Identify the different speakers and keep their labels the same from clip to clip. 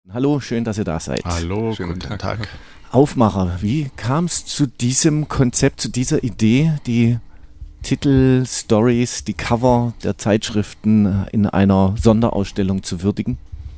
Speaker 1: Hallo, schön, dass ihr da seid.
Speaker 2: Hallo, guten Tag.
Speaker 1: Aufmacher, wie kam es zu diesem Konzept, zu dieser Idee, die Titel, Stories, die Cover der Zeitschriften in einer Sonderausstellung zu würdigen?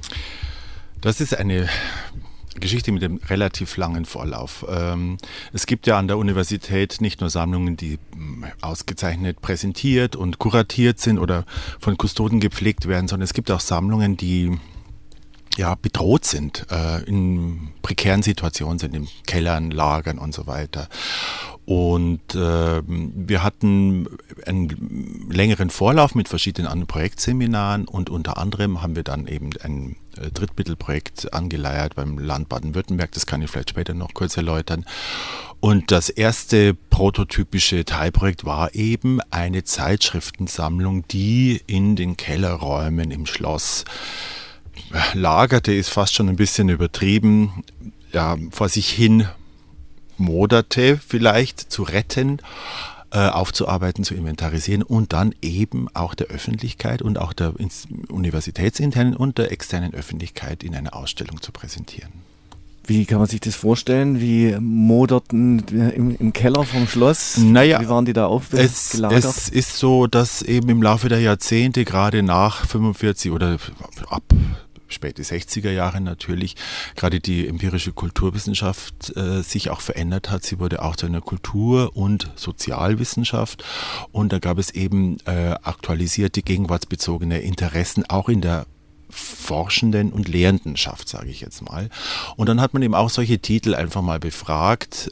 Speaker 2: Das ist eine Geschichte mit einem relativ langen Vorlauf. Es gibt ja an der Universität nicht nur Sammlungen, die ausgezeichnet präsentiert und kuratiert sind oder von Kustoden gepflegt werden, sondern es gibt auch Sammlungen, die bedroht sind, in prekären Situationen sind, in Kellern, Lagern und so weiter. Und wir hatten einen längeren Vorlauf mit verschiedenen anderen Projektseminaren und unter anderem haben wir dann eben ein Drittmittelprojekt angeleiert beim Land Baden-Württemberg, das kann ich vielleicht später noch kurz erläutern. Und das erste prototypische Teilprojekt war eben eine Zeitschriftensammlung, die in den Kellerräumen im Schloss lagerte, ist fast schon ein bisschen übertrieben, vor sich hin moderte vielleicht, zu retten, aufzuarbeiten, zu inventarisieren und dann eben auch der Öffentlichkeit und auch der universitätsinternen und der externen Öffentlichkeit in einer Ausstellung zu präsentieren.
Speaker 1: Wie kann man sich das vorstellen? Wie moderten im Keller vom Schloss?
Speaker 2: Naja,
Speaker 1: wie waren die da gelagert?
Speaker 2: Es ist so, dass eben im Laufe der Jahrzehnte, gerade nach 45 oder ab späte 60er Jahre natürlich, gerade die empirische Kulturwissenschaft sich auch verändert hat. Sie wurde auch zu einer Kultur- und Sozialwissenschaft und da gab es eben aktualisierte, gegenwartsbezogene Interessen, auch in der Forschenden und Lehrendenschaft, sage ich jetzt mal. Und dann hat man eben auch solche Titel einfach mal befragt,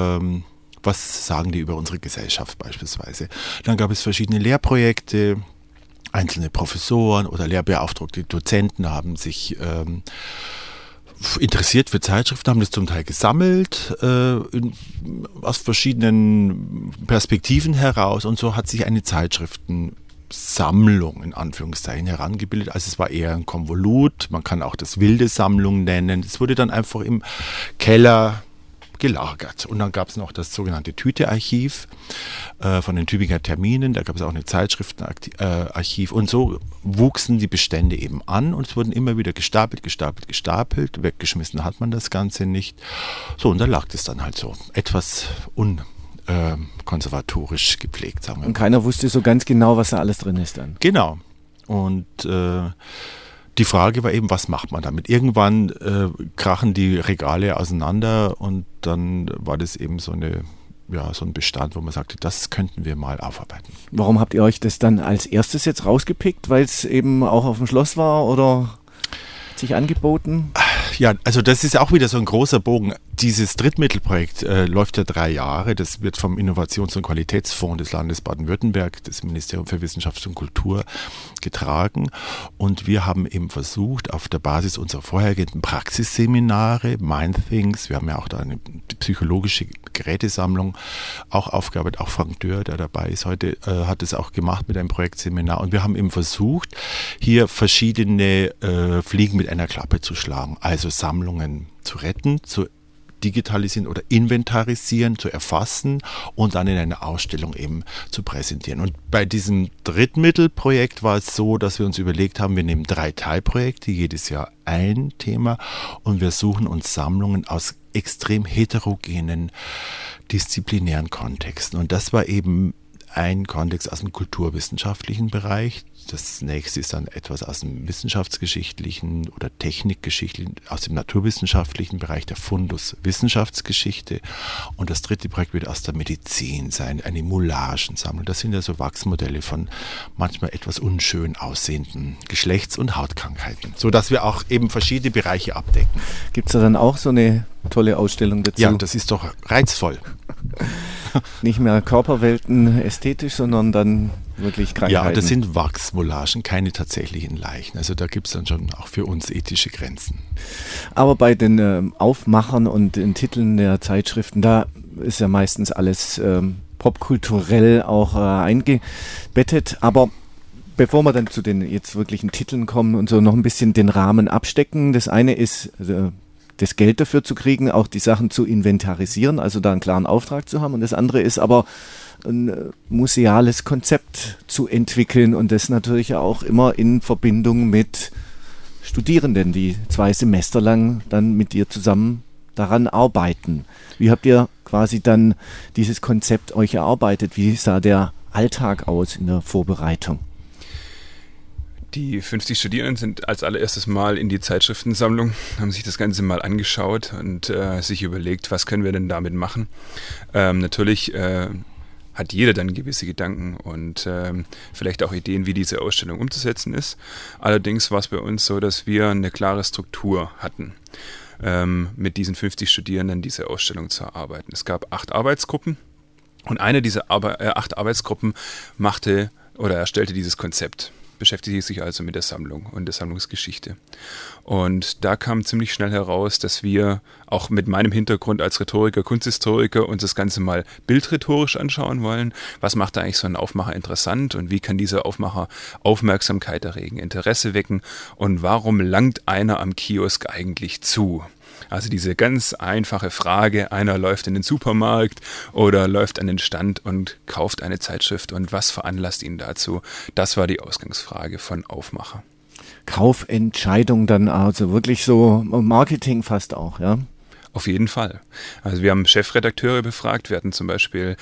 Speaker 2: was sagen die über unsere Gesellschaft beispielsweise. Dann gab es verschiedene Lehrprojekte, einzelne Professoren oder lehrbeauftragte Dozenten haben sich interessiert für Zeitschriften, haben das zum Teil gesammelt, aus verschiedenen Perspektiven heraus und so hat sich eine Zeitschriftensammlung in Anführungszeichen herangebildet. Also es war eher ein Konvolut, man kann auch das wilde Sammlung nennen. Es wurde dann einfach im Keller gelagert. Und dann gab es noch das sogenannte Tüte-Archiv von den Tübinger Terminen, da gab es auch eine Zeitschriftenarchiv und so wuchsen die Bestände eben an und es wurden immer wieder gestapelt, weggeschmissen hat man das Ganze nicht. So, und da lag das dann halt so etwas konservatorisch gepflegt, sagen wir mal.
Speaker 1: Und keiner wusste so ganz genau, was da alles drin ist dann.
Speaker 2: Genau. Und die Frage war eben, was macht man damit? Irgendwann krachen die Regale auseinander und dann war das eben so ein Bestand, wo man sagte, das könnten wir mal aufarbeiten.
Speaker 1: Warum habt ihr euch das dann als erstes jetzt rausgepickt? Weil es eben auch auf dem Schloss war oder hat sich angeboten?
Speaker 2: Ja, also das ist auch wieder so ein großer Bogen. Dieses Drittmittelprojekt läuft ja 3 Jahre. Das wird vom Innovations- und Qualitätsfonds des Landes Baden-Württemberg, des Ministeriums für Wissenschaft und Kultur, getragen. Und wir haben eben versucht, auf der Basis unserer vorhergehenden Praxisseminare, Mindthings, wir haben ja auch da eine psychologische Gerätesammlung auch aufgearbeitet, auch Frank Dörr, der dabei ist heute, hat es auch gemacht mit einem Projektseminar. Und wir haben eben versucht, hier verschiedene Fliegen mit einer Klappe zu schlagen. Also Sammlungen zu retten, zu digitalisieren oder inventarisieren, zu erfassen und dann in einer Ausstellung eben zu präsentieren. Und bei diesem Drittmittelprojekt war es so, dass wir uns überlegt haben, wir nehmen 3 Teilprojekte, jedes Jahr ein Thema und wir suchen uns Sammlungen aus extrem heterogenen, disziplinären Kontexten. Und das war eben ein Kontext aus dem kulturwissenschaftlichen Bereich. Das nächste ist dann etwas aus dem wissenschaftsgeschichtlichen oder technikgeschichtlichen, aus dem naturwissenschaftlichen Bereich, der Fundus Wissenschaftsgeschichte. Und das dritte Projekt wird aus der Medizin sein, eine Moulagensammlung. Das sind ja so Wachsmodelle von manchmal etwas unschön aussehenden Geschlechts- und Hautkrankheiten, sodass wir auch eben verschiedene Bereiche abdecken.
Speaker 1: Gibt es da dann auch so eine tolle Ausstellung dazu?
Speaker 2: Ja, das ist doch reizvoll.
Speaker 1: Nicht mehr Körperwelten ästhetisch, sondern dann wirklich Krankheiten.
Speaker 2: Ja, das sind Wachsmoulagen, keine tatsächlichen Leichen. Also da gibt es dann schon auch für uns ethische Grenzen.
Speaker 1: Aber bei den Aufmachern und den Titeln der Zeitschriften, da ist ja meistens alles popkulturell auch eingebettet. Aber bevor wir dann zu den jetzt wirklichen Titeln kommen und so noch ein bisschen den Rahmen abstecken. Das eine ist das Geld dafür zu kriegen, auch die Sachen zu inventarisieren, also da einen klaren Auftrag zu haben. Und das andere ist aber ein museales Konzept zu entwickeln und das natürlich auch immer in Verbindung mit Studierenden, die 2 Semester lang dann mit dir zusammen daran arbeiten. Wie habt ihr quasi dann dieses Konzept euch erarbeitet? Wie sah der Alltag aus in der Vorbereitung?
Speaker 3: Die 50 Studierenden sind als allererstes Mal in die Zeitschriftensammlung, haben sich das Ganze mal angeschaut und sich überlegt, was können wir denn damit machen. Natürlich hat jeder dann gewisse Gedanken und vielleicht auch Ideen, wie diese Ausstellung umzusetzen ist. Allerdings war es bei uns so, dass wir eine klare Struktur hatten, mit diesen 50 Studierenden diese Ausstellung zu erarbeiten. Es gab 8 Arbeitsgruppen und eine dieser 8 Arbeitsgruppen erstellte dieses Konzept. Beschäftigte sich also mit der Sammlung und der Sammlungsgeschichte. Und da kam ziemlich schnell heraus, dass wir auch mit meinem Hintergrund als Rhetoriker, Kunsthistoriker uns das Ganze mal bildrhetorisch anschauen wollen. Was macht da eigentlich so ein Aufmacher interessant und wie kann dieser Aufmacher Aufmerksamkeit erregen, Interesse wecken und warum langt einer am Kiosk eigentlich zu? Also diese ganz einfache Frage, einer läuft in den Supermarkt oder läuft an den Stand und kauft eine Zeitschrift und was veranlasst ihn dazu? Das war die Ausgangsfrage von Aufmacher.
Speaker 1: Kaufentscheidung dann also wirklich so Marketing fast auch, ja?
Speaker 3: Auf jeden Fall. Also wir haben Chefredakteure befragt, wir hatten zum Beispiel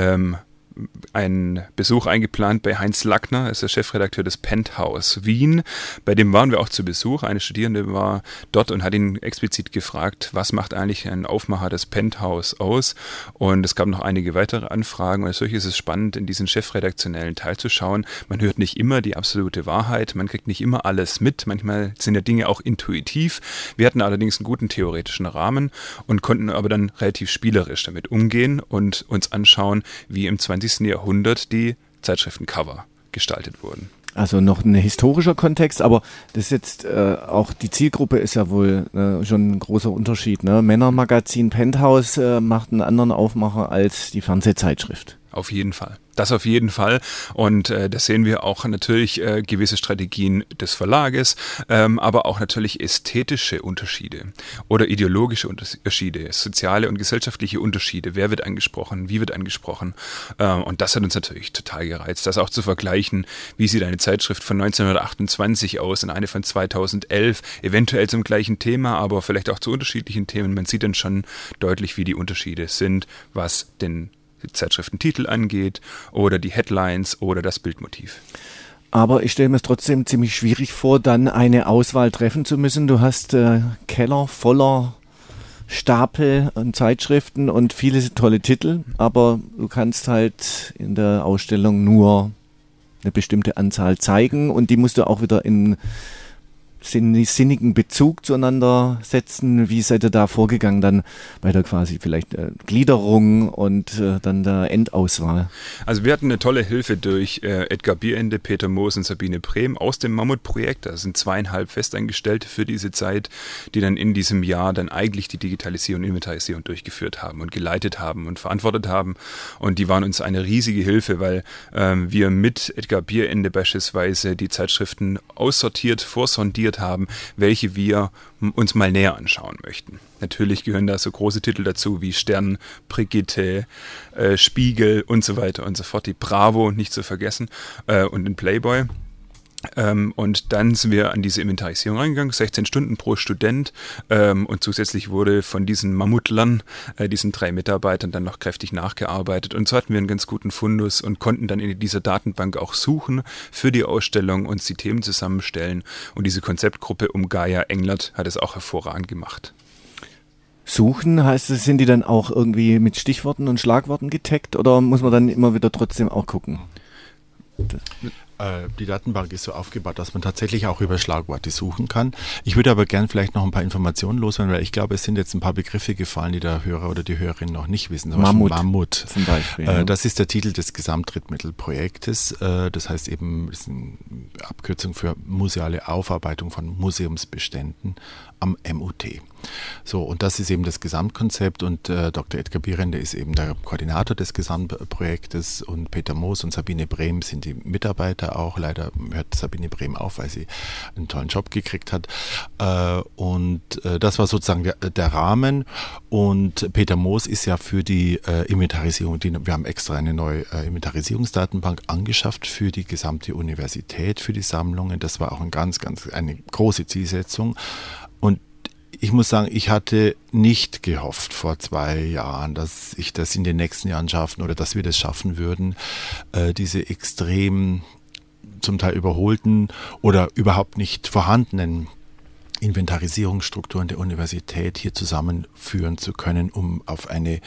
Speaker 3: einen Besuch eingeplant bei Heinz Lackner, er ist der Chefredakteur des Penthouse Wien. Bei dem waren wir auch zu Besuch. Eine Studierende war dort und hat ihn explizit gefragt, was macht eigentlich ein Aufmacher des Penthouse aus? Und es gab noch einige weitere Anfragen. Und natürlich ist es spannend, in diesen chefredaktionellen Teil zu schauen. Man hört nicht immer die absolute Wahrheit, man kriegt nicht immer alles mit. Manchmal sind ja Dinge auch intuitiv. Wir hatten allerdings einen guten theoretischen Rahmen und konnten aber dann relativ spielerisch damit umgehen und uns anschauen, wie im 20. Jahrhundert die Zeitschriftencover gestaltet wurden.
Speaker 1: Also noch ein historischer Kontext, aber das ist jetzt auch die Zielgruppe ist ja wohl schon ein großer Unterschied. Ne? Männermagazin Penthouse macht einen anderen Aufmacher als die Fernsehzeitschrift.
Speaker 3: Auf jeden Fall. Das auf jeden Fall. Und da sehen wir auch natürlich gewisse Strategien des Verlages, aber auch natürlich ästhetische Unterschiede oder ideologische Unterschiede, soziale und gesellschaftliche Unterschiede. Wer wird angesprochen? Wie wird angesprochen? Und das hat uns natürlich total gereizt, das auch zu vergleichen. Wie sieht eine Zeitschrift von 1928 aus und eine von 2011? Eventuell zum gleichen Thema, aber vielleicht auch zu unterschiedlichen Themen. Man sieht dann schon deutlich, wie die Unterschiede sind, was den Zeitschriftentitel angeht oder die Headlines oder das Bildmotiv.
Speaker 1: Aber ich stelle mir es trotzdem ziemlich schwierig vor, dann eine Auswahl treffen zu müssen. Du hast Keller voller Stapel an Zeitschriften und viele tolle Titel, aber du kannst halt in der Ausstellung nur eine bestimmte Anzahl zeigen und die musst du auch wieder in sinnigen Bezug zueinander setzen. Wie seid ihr da vorgegangen dann bei der quasi vielleicht Gliederung und dann der Endauswahl?
Speaker 3: Also wir hatten eine tolle Hilfe durch Edgar Bierende, Peter Moos und Sabine Brehm aus dem Mammut-Projekt. Das sind 2,5 Festangestellte für diese Zeit, die dann in diesem Jahr dann eigentlich die Digitalisierung und Inventarisierung durchgeführt haben und geleitet haben und verantwortet haben. Und die waren uns eine riesige Hilfe, weil wir mit Edgar Bierende beispielsweise die Zeitschriften aussortiert, vorsondiert haben, welche wir uns mal näher anschauen möchten. Natürlich gehören da so große Titel dazu wie Stern, Brigitte, Spiegel und so weiter und so fort. Die Bravo nicht zu vergessen und den Playboy. Und dann sind wir an diese Inventarisierung reingegangen, 16 Stunden pro Student und zusätzlich wurde von diesen Mammutlern, diesen 3 Mitarbeitern dann noch kräftig nachgearbeitet und so hatten wir einen ganz guten Fundus und konnten dann in dieser Datenbank auch suchen für die Ausstellung, uns die Themen zusammenstellen und diese Konzeptgruppe um Gaia Englert hat es auch hervorragend gemacht.
Speaker 1: Suchen, heißt es, sind die dann auch irgendwie mit Stichworten und Schlagworten getaggt oder muss man dann immer wieder trotzdem auch gucken?
Speaker 2: Die Datenbank ist so aufgebaut, dass man tatsächlich auch über Schlagworte suchen kann. Ich würde aber gern vielleicht noch ein paar Informationen loswerden, weil ich glaube, es sind jetzt ein paar Begriffe gefallen, die der Hörer oder die Hörerin noch nicht wissen.
Speaker 1: Mammut zum Beispiel. Ja.
Speaker 2: Das ist der Titel des Gesamtdrittmittelprojektes. Das heißt eben, das ist eine Abkürzung für museale Aufarbeitung von Museumsbeständen am MUT. So, und das ist eben das Gesamtkonzept und Dr. Edgar Bierende ist eben der Koordinator des Gesamtprojektes und Peter Moos und Sabine Brehm sind die Mitarbeiter auch. Leider hört Sabine Brehm auf, weil sie einen tollen Job gekriegt hat. Und das war sozusagen der Rahmen und Peter Moos ist ja für die Inventarisierung, wir haben extra eine neue Inventarisierungsdatenbank angeschafft für die gesamte Universität, für die Sammlungen. Das war auch eine große Zielsetzung und ich muss sagen, ich hatte nicht gehofft vor 2 Jahren, dass ich das in den nächsten Jahren schaffen oder dass wir das schaffen würden, diese extrem zum Teil überholten oder überhaupt nicht vorhandenen Inventarisierungsstrukturen der Universität hier zusammenführen zu können, um auf eine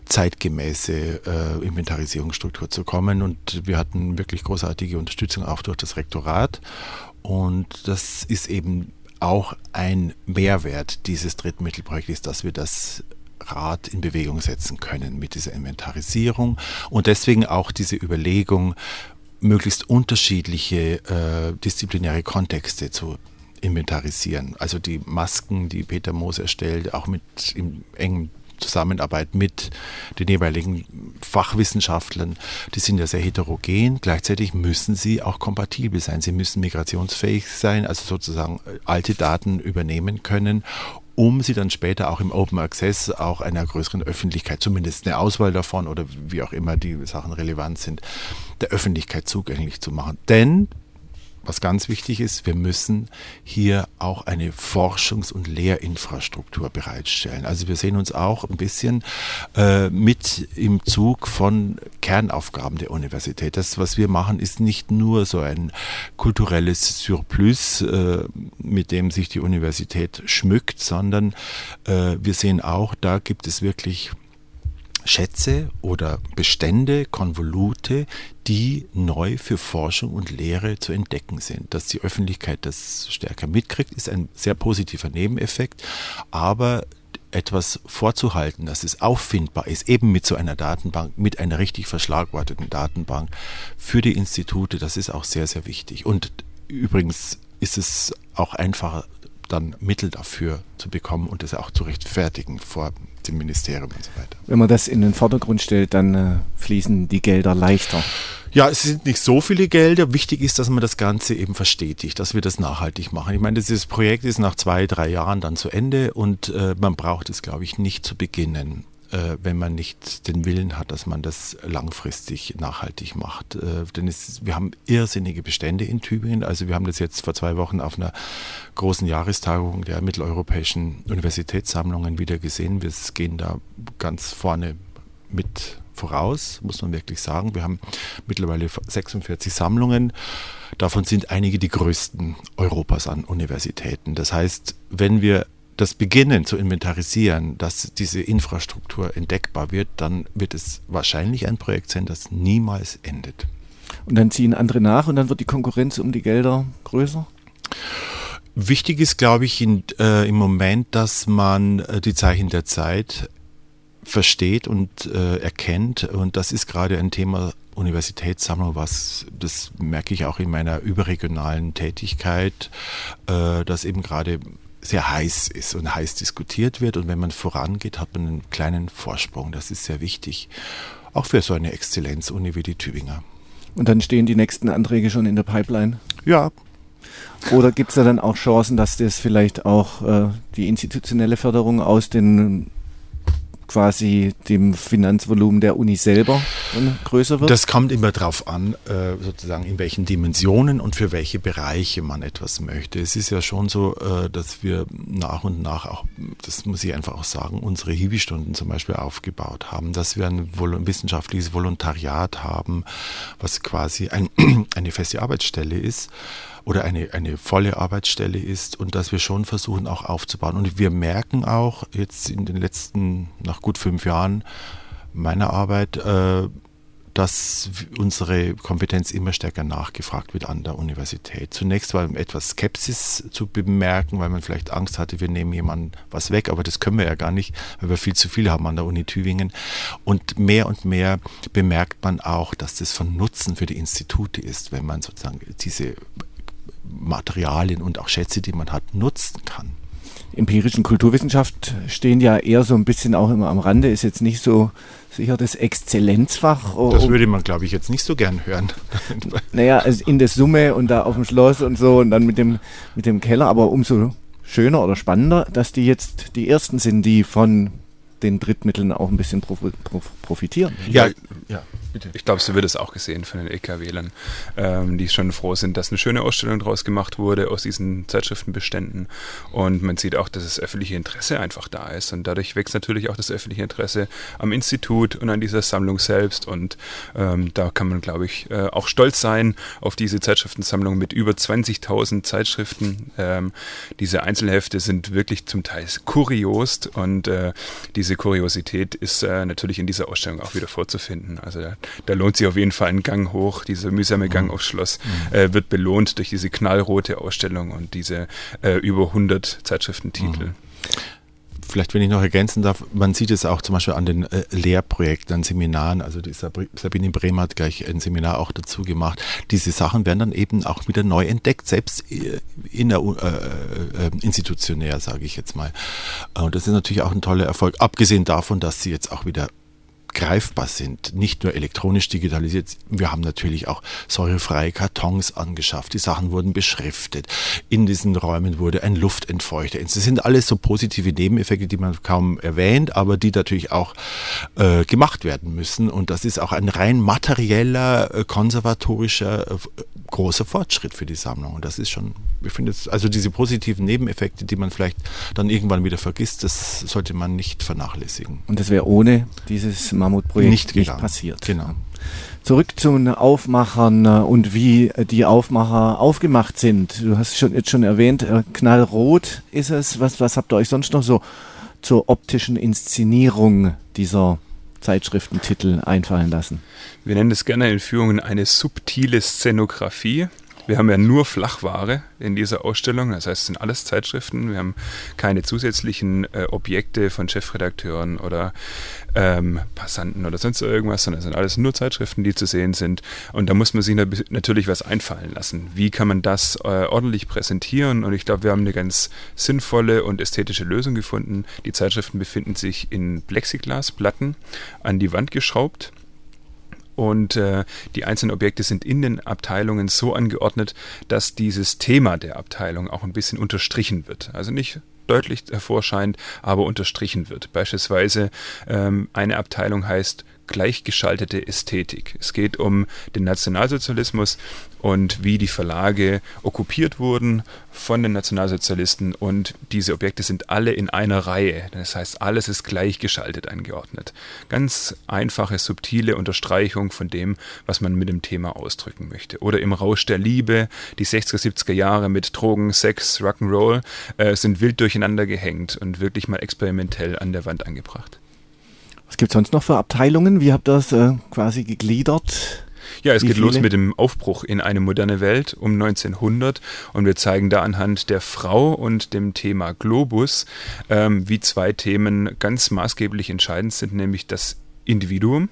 Speaker 2: zeitgemäße Inventarisierungsstruktur zu kommen. Und wir hatten wirklich großartige Unterstützung auch durch das Rektorat. Und das ist eben auch ein Mehrwert dieses Drittmittelprojektes, dass wir das Rad in Bewegung setzen können mit dieser Inventarisierung und deswegen auch diese Überlegung, möglichst unterschiedliche disziplinäre Kontexte zu inventarisieren. Also die Masken, die Peter Moos erstellt, auch in engen Zusammenarbeit mit den jeweiligen Fachwissenschaftlern, die sind ja sehr heterogen. Gleichzeitig müssen sie auch kompatibel sein. Sie müssen migrationsfähig sein, also sozusagen alte Daten übernehmen können, um sie dann später auch im Open Access auch einer größeren Öffentlichkeit, zumindest eine Auswahl davon oder wie auch immer die Sachen relevant sind, der Öffentlichkeit zugänglich zu machen. Denn was ganz wichtig ist, wir müssen hier auch eine Forschungs- und Lehrinfrastruktur bereitstellen. Also wir sehen uns auch ein bisschen mit im Zug von Kernaufgaben der Universität. Das, was wir machen, ist nicht nur so ein kulturelles Surplus, mit dem sich die Universität schmückt, sondern wir sehen auch, da gibt es wirklich Schätze oder Bestände, Konvolute, die neu für Forschung und Lehre zu entdecken sind. Dass die Öffentlichkeit das stärker mitkriegt, ist ein sehr positiver Nebeneffekt, aber etwas vorzuhalten, dass es auffindbar ist, eben mit so einer Datenbank, mit einer richtig verschlagworteten Datenbank für die Institute, das ist auch sehr, sehr wichtig. Und übrigens ist es auch einfacher, dann Mittel dafür zu bekommen und das auch zu rechtfertigen vor dem Ministerium und so weiter.
Speaker 1: Wenn man das in den Vordergrund stellt, dann fließen die Gelder leichter.
Speaker 2: Ja, es sind nicht so viele Gelder. Wichtig ist, dass man das Ganze eben verstetigt, dass wir das nachhaltig machen. Ich meine, dieses Projekt ist nach 2-3 Jahren dann zu Ende und man braucht es, glaube ich, nicht zu beginnen, wenn man nicht den Willen hat, dass man das langfristig nachhaltig macht. Denn wir haben irrsinnige Bestände in Tübingen. Also wir haben das jetzt vor 2 Wochen auf einer großen Jahrestagung der mitteleuropäischen Universitätssammlungen wieder gesehen. Wir gehen da ganz vorne mit voraus, muss man wirklich sagen. Wir haben mittlerweile 46 Sammlungen. Davon sind einige die größten Europas an Universitäten. Das heißt, wenn wir das beginnen zu inventarisieren, dass diese Infrastruktur entdeckbar wird, dann wird es wahrscheinlich ein Projekt sein, das niemals endet.
Speaker 1: Und dann ziehen andere nach und dann wird die Konkurrenz um die Gelder größer?
Speaker 2: Wichtig ist, glaube ich, im Moment, dass man die Zeichen der Zeit versteht und erkennt. Und das ist gerade ein Thema Universitätssammlung, das merke ich auch in meiner überregionalen Tätigkeit, dass eben gerade sehr heiß ist und heiß diskutiert wird. Und wenn man vorangeht, hat man einen kleinen Vorsprung. Das ist sehr wichtig, auch für so eine Exzellenzuni wie die Tübinger.
Speaker 1: Und dann stehen die nächsten Anträge schon in der Pipeline?
Speaker 2: Ja.
Speaker 1: Oder gibt es da dann auch Chancen, dass das vielleicht auch die institutionelle Förderung aus den quasi dem Finanzvolumen der Uni selber größer wird?
Speaker 2: Das kommt immer darauf an, sozusagen in welchen Dimensionen und für welche Bereiche man etwas möchte. Es ist ja schon so, dass wir nach und nach auch, das muss ich einfach auch sagen, unsere Hiwi-Stunden zum Beispiel aufgebaut haben, dass wir ein wissenschaftliches Volontariat haben, was quasi eine feste Arbeitsstelle ist oder eine volle Arbeitsstelle ist und dass wir schon versuchen auch aufzubauen. Und wir merken auch jetzt in den letzten, nach gut 5 Jahren meiner Arbeit, dass unsere Kompetenz immer stärker nachgefragt wird an der Universität. Zunächst war etwas Skepsis zu bemerken, weil man vielleicht Angst hatte, wir nehmen jemandem was weg, aber das können wir ja gar nicht, weil wir viel zu viel haben an der Uni Tübingen. Und mehr bemerkt man auch, dass das von Nutzen für die Institute ist, wenn man sozusagen diese Materialien und auch Schätze, die man hat, nutzen kann.
Speaker 1: empirischen Kulturwissenschaft stehen ja eher so ein bisschen auch immer am Rande, ist jetzt nicht so sicher das Exzellenzfach.
Speaker 2: Das würde man, glaube ich, jetzt nicht so gern hören.
Speaker 1: Naja, also in der Summe und da auf dem Schloss und so und dann mit dem Keller, aber umso schöner oder spannender, dass die jetzt die Ersten sind, die von den Drittmitteln auch ein bisschen profitieren.
Speaker 2: Ja,
Speaker 3: bitte. Ich glaube, so wird es auch gesehen von den EKWlern, die schon froh sind, dass eine schöne Ausstellung draus gemacht wurde aus diesen Zeitschriftenbeständen. Und man sieht auch, dass das öffentliche Interesse einfach da ist. Und dadurch wächst natürlich auch das öffentliche Interesse am Institut und an dieser Sammlung selbst. Und da kann man, glaube ich, auch stolz sein auf diese Zeitschriftensammlung mit über 20.000 Zeitschriften. Diese Einzelhefte sind wirklich zum Teil kurios und diese Kuriosität ist natürlich in dieser Ausstellung auch wieder vorzufinden. Also da lohnt sich auf jeden Fall ein Gang hoch. Dieser mühsame Gang aufs Schloss wird belohnt durch diese knallrote Ausstellung und diese über 100 Zeitschriftentitel.
Speaker 2: Vielleicht, wenn ich noch ergänzen darf, man sieht es auch zum Beispiel an den Lehrprojekten, an Seminaren, also die Sabine Brehm hat gleich ein Seminar auch dazu gemacht. Diese Sachen werden dann eben auch wieder neu entdeckt, selbst institutionär, sage ich jetzt mal. Und das ist natürlich auch ein toller Erfolg, abgesehen davon, dass sie jetzt auch wieder greifbar sind, nicht nur elektronisch digitalisiert. Wir haben natürlich auch säurefreie Kartons angeschafft. Die Sachen wurden beschriftet. In diesen Räumen wurde ein Luftentfeuchter. Das sind alles so positive Nebeneffekte, die man kaum erwähnt, aber die natürlich auch gemacht werden müssen. Und das ist auch ein rein materieller, konservatorischer, großer Fortschritt für die Sammlung. Und das ist schon, ich finde es, also diese positiven Nebeneffekte, die man vielleicht dann irgendwann wieder vergisst, das sollte man nicht vernachlässigen.
Speaker 1: Und das wäre ohne dieses Mammutprojekt nicht passiert.
Speaker 2: Genau.
Speaker 1: Zurück zu den Aufmachern und wie die Aufmacher aufgemacht sind. Du hast jetzt schon erwähnt, knallrot ist es. Was habt ihr euch sonst noch so zur optischen Inszenierung dieser Zeitschriftentitel einfallen lassen?
Speaker 3: Wir nennen das gerne in Führungen eine subtile Szenografie. Wir haben ja nur Flachware in dieser Ausstellung, das heißt, es sind alles Zeitschriften. Wir haben keine zusätzlichen Objekte von Chefredakteuren oder Passanten oder sonst irgendwas, sondern es sind alles nur Zeitschriften, die zu sehen sind. Und da muss man sich natürlich was einfallen lassen. Wie kann man das ordentlich präsentieren? Und ich glaube, wir haben eine ganz sinnvolle und ästhetische Lösung gefunden. Die Zeitschriften befinden sich in Plexiglasplatten an die Wand geschraubt. Und die einzelnen Objekte sind in den Abteilungen so angeordnet, dass dieses Thema der Abteilung auch ein bisschen unterstrichen wird. Also nicht deutlich hervorscheint, aber unterstrichen wird. Beispielsweise eine Abteilung heißt gleichgeschaltete Ästhetik. Es geht um den Nationalsozialismus und wie die Verlage okkupiert wurden von den Nationalsozialisten, und diese Objekte sind alle in einer Reihe. Das heißt, alles ist gleichgeschaltet angeordnet. Ganz einfache, subtile Unterstreichung von dem, was man mit dem Thema ausdrücken möchte. Oder im Rausch der Liebe, die 60er, 70er Jahre mit Drogen, Sex, Rock'n'Roll sind wild durcheinander gehängt und wirklich mal experimentell an der Wand angebracht.
Speaker 1: Was gibt es sonst noch für Abteilungen? Wie habt ihr das quasi gegliedert?
Speaker 3: Ja, es geht los mit dem Aufbruch in eine moderne Welt um 1900, und wir zeigen da anhand der Frau und dem Thema Globus, wie zwei Themen ganz maßgeblich entscheidend sind, nämlich das Individuum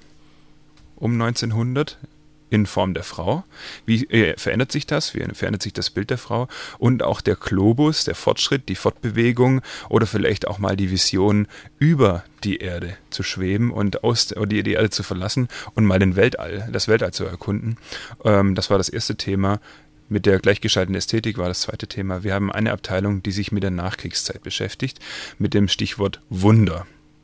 Speaker 3: um 1900 in Form der Frau. Wie verändert sich das? Wie verändert sich das Bild der Frau? Und auch der Globus, der Fortschritt, die Fortbewegung oder vielleicht auch mal die Vision, über die Erde zu schweben und die Erde zu verlassen und mal das Weltall zu erkunden. Das war das erste Thema. Mit der gleichgeschalteten Ästhetik war das zweite Thema. Wir haben eine Abteilung, die sich mit der Nachkriegszeit beschäftigt, mit dem Stichwort Wunder.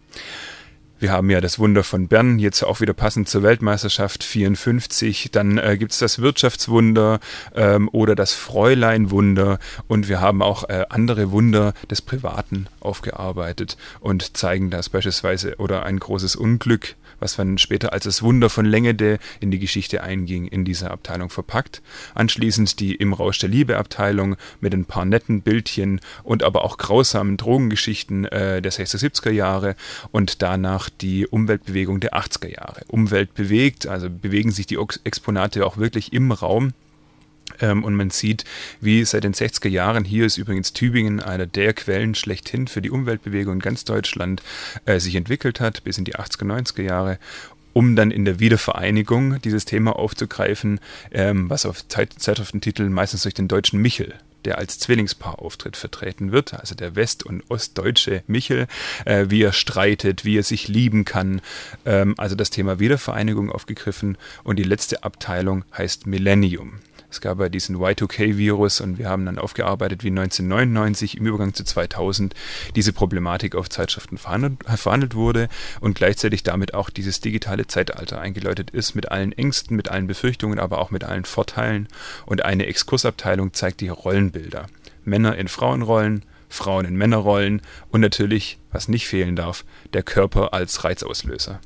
Speaker 3: Wir haben ja das Wunder von Bern, jetzt auch wieder passend zur Weltmeisterschaft 54. Dann gibt es das Wirtschaftswunder oder das Fräuleinwunder, und wir haben auch andere Wunder des Privaten aufgearbeitet und zeigen das beispielsweise, oder ein großes Unglück, was dann später als das Wunder von Längede in die Geschichte einging, in dieser Abteilung verpackt. Anschließend die Im Rausch der Liebe Abteilung mit ein paar netten Bildchen und aber auch grausamen Drogengeschichten der 60er, 70er Jahre, und danach die Umweltbewegung der 80er Jahre. Umwelt bewegt, also bewegen sich die Exponate auch wirklich im Raum. Und man sieht, wie seit den 60er Jahren, hier ist übrigens Tübingen einer der Quellen schlechthin für die Umweltbewegung in ganz Deutschland, sich entwickelt hat, bis in die 80er, 90er Jahre, um dann in der Wiedervereinigung dieses Thema aufzugreifen, was auf Zeitschriftentiteln meistens durch den deutschen Michel der als Zwillingspaar auftritt, vertreten wird. Also der west- und ostdeutsche Michel, wie er streitet, wie er sich lieben kann. Also das Thema Wiedervereinigung aufgegriffen. Und die letzte Abteilung heißt Millennium. Es gab ja diesen Y2K-Virus und wir haben dann aufgearbeitet, wie 1999 im Übergang zu 2000 diese Problematik auf Zeitschriften verhandelt wurde und gleichzeitig damit auch dieses digitale Zeitalter eingeläutet ist, mit allen Ängsten, mit allen Befürchtungen, aber auch mit allen Vorteilen. Und eine Exkursabteilung zeigt die Rollenbilder. Männer in Frauenrollen, Frauen in Männerrollen und natürlich, was nicht fehlen darf, der Körper als Reizauslöser.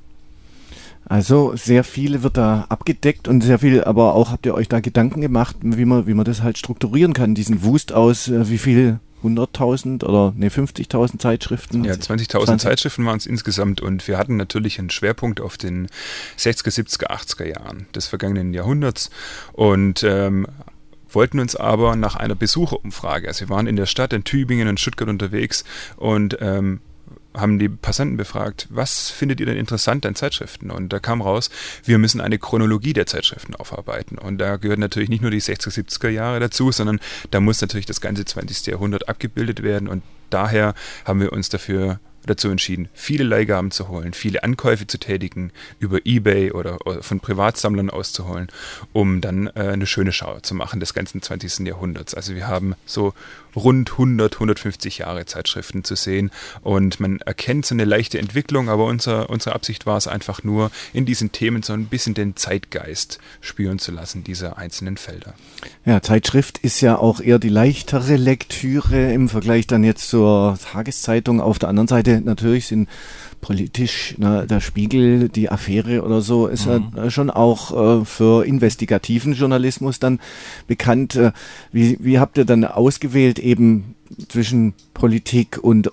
Speaker 1: Also sehr viel wird da abgedeckt und sehr viel, aber auch habt ihr euch da Gedanken gemacht, wie man das halt strukturieren kann, diesen Wust aus wie viel 100.000 oder 50.000 Zeitschriften?
Speaker 3: Ja, 20.000 Zeitschriften waren es insgesamt und wir hatten natürlich einen Schwerpunkt auf den 60er, 70er, 80er Jahren des vergangenen Jahrhunderts und wollten uns aber nach einer Besucherumfrage, also wir waren in der Stadt in Tübingen und Stuttgart unterwegs und haben die Passanten befragt, was findet ihr denn interessant an Zeitschriften? Und da kam raus, wir müssen eine Chronologie der Zeitschriften aufarbeiten. Und da gehört natürlich nicht nur die 60er, 70er Jahre dazu, sondern da muss natürlich das ganze 20. Jahrhundert abgebildet werden. Und daher haben wir uns dazu entschieden, viele Leihgaben zu holen, viele Ankäufe zu tätigen, über eBay oder von Privatsammlern auszuholen, um dann eine schöne Schau zu machen des ganzen 20. Jahrhunderts. Also wir haben so rund 150 Jahre Zeitschriften zu sehen und man erkennt so eine leichte Entwicklung, aber unsere Absicht war es einfach nur, in diesen Themen so ein bisschen den Zeitgeist spüren zu lassen, dieser einzelnen Felder.
Speaker 1: Ja, Zeitschrift ist ja auch eher die leichtere Lektüre im Vergleich dann jetzt zur Tageszeitung. Auf der anderen Seite natürlich sind politisch, der Spiegel, die Affäre oder so, ist ja schon auch für investigativen Journalismus dann bekannt. Wie habt ihr dann ausgewählt eben zwischen Politik und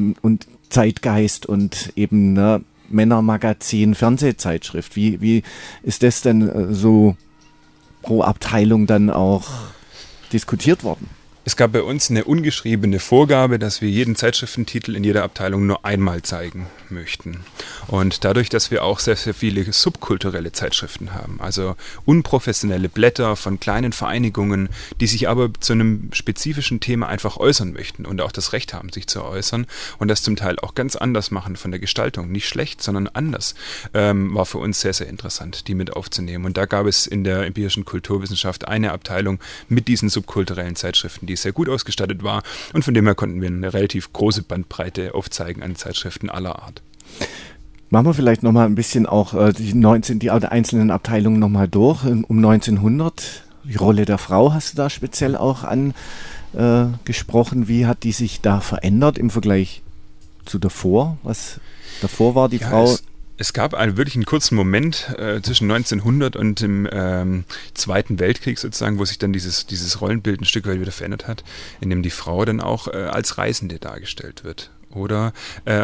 Speaker 1: Zeitgeist und eben Männermagazin, Fernsehzeitschrift? Wie ist das denn so pro Abteilung dann auch diskutiert worden?
Speaker 3: Es gab bei uns eine ungeschriebene Vorgabe, dass wir jeden Zeitschriftentitel in jeder Abteilung nur einmal zeigen möchten. Und dadurch, dass wir auch sehr, sehr viele subkulturelle Zeitschriften haben, also unprofessionelle Blätter von kleinen Vereinigungen, die sich aber zu einem spezifischen Thema einfach äußern möchten und auch das Recht haben, sich zu äußern und das zum Teil auch ganz anders machen von der Gestaltung. Nicht schlecht, sondern anders. War für uns sehr, sehr interessant, die mit aufzunehmen. Und da gab es in der empirischen Kulturwissenschaft eine Abteilung mit diesen subkulturellen Zeitschriften, die sehr gut ausgestattet war und von dem her konnten wir eine relativ große Bandbreite aufzeigen an Zeitschriften aller Art.
Speaker 1: Machen wir vielleicht nochmal ein bisschen auch die einzelnen Abteilungen nochmal durch. Um 1900, die Rolle der Frau hast du da speziell auch angesprochen. Wie hat die sich da verändert im Vergleich zu davor? Was davor war die Frau?
Speaker 3: Es gab wirklich einen kurzen Moment zwischen 1900 und dem Zweiten Weltkrieg sozusagen, wo sich dann dieses Rollenbild ein Stück weit wieder verändert hat, in dem die Frau dann auch als Reisende dargestellt wird oder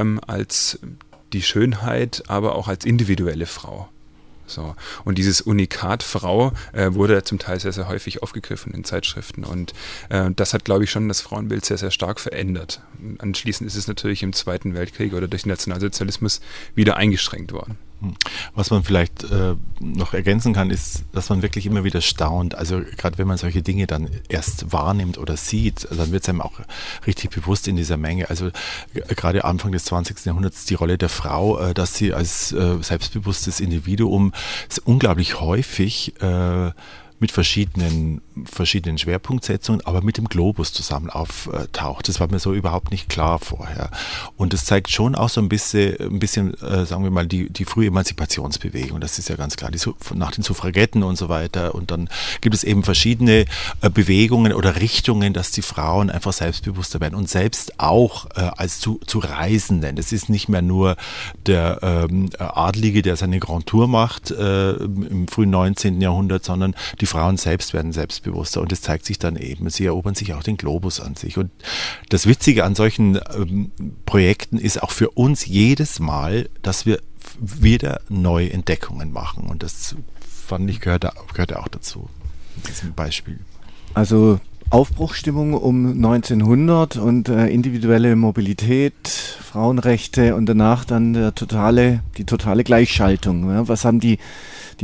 Speaker 3: als die Schönheit, aber auch als individuelle Frau. So. Und dieses Unikat Frau wurde zum Teil sehr, sehr häufig aufgegriffen in Zeitschriften und das hat, glaube ich, schon das Frauenbild sehr, sehr stark verändert. Anschließend ist es natürlich im Zweiten Weltkrieg oder durch den Nationalsozialismus wieder eingeschränkt worden.
Speaker 2: Was man vielleicht noch ergänzen kann, ist, dass man wirklich immer wieder staunt. Also gerade wenn man solche Dinge dann erst wahrnimmt oder sieht, dann wird es einem auch richtig bewusst in dieser Menge. Also gerade Anfang des 20. Jahrhunderts die Rolle der Frau, dass sie als selbstbewusstes Individuum unglaublich häufig mit verschiedenen Schwerpunktsetzungen, aber mit dem Globus zusammen auftaucht. Das war mir so überhaupt nicht klar vorher. Und das zeigt schon auch so ein bisschen sagen wir mal, die frühe Emanzipationsbewegung. Das ist ja ganz klar, nach den Suffragetten und so weiter. Und dann gibt es eben verschiedene Bewegungen oder Richtungen, dass die Frauen einfach selbstbewusster werden und selbst auch als zu Reisenden. Das ist nicht mehr nur der Adlige, der seine Grand Tour macht im frühen 19. Jahrhundert, sondern die Frauen selbst werden selbstbewusster und es zeigt sich dann eben, sie erobern sich auch den Globus an sich. Und das Witzige an solchen Projekten ist auch für uns jedes Mal, dass wir wieder neue Entdeckungen machen und das fand ich gehört auch dazu, in diesem Beispiel.
Speaker 1: Also Aufbruchstimmung um 1900 und individuelle Mobilität, Frauenrechte und danach dann die totale Gleichschaltung. Ja? Was haben die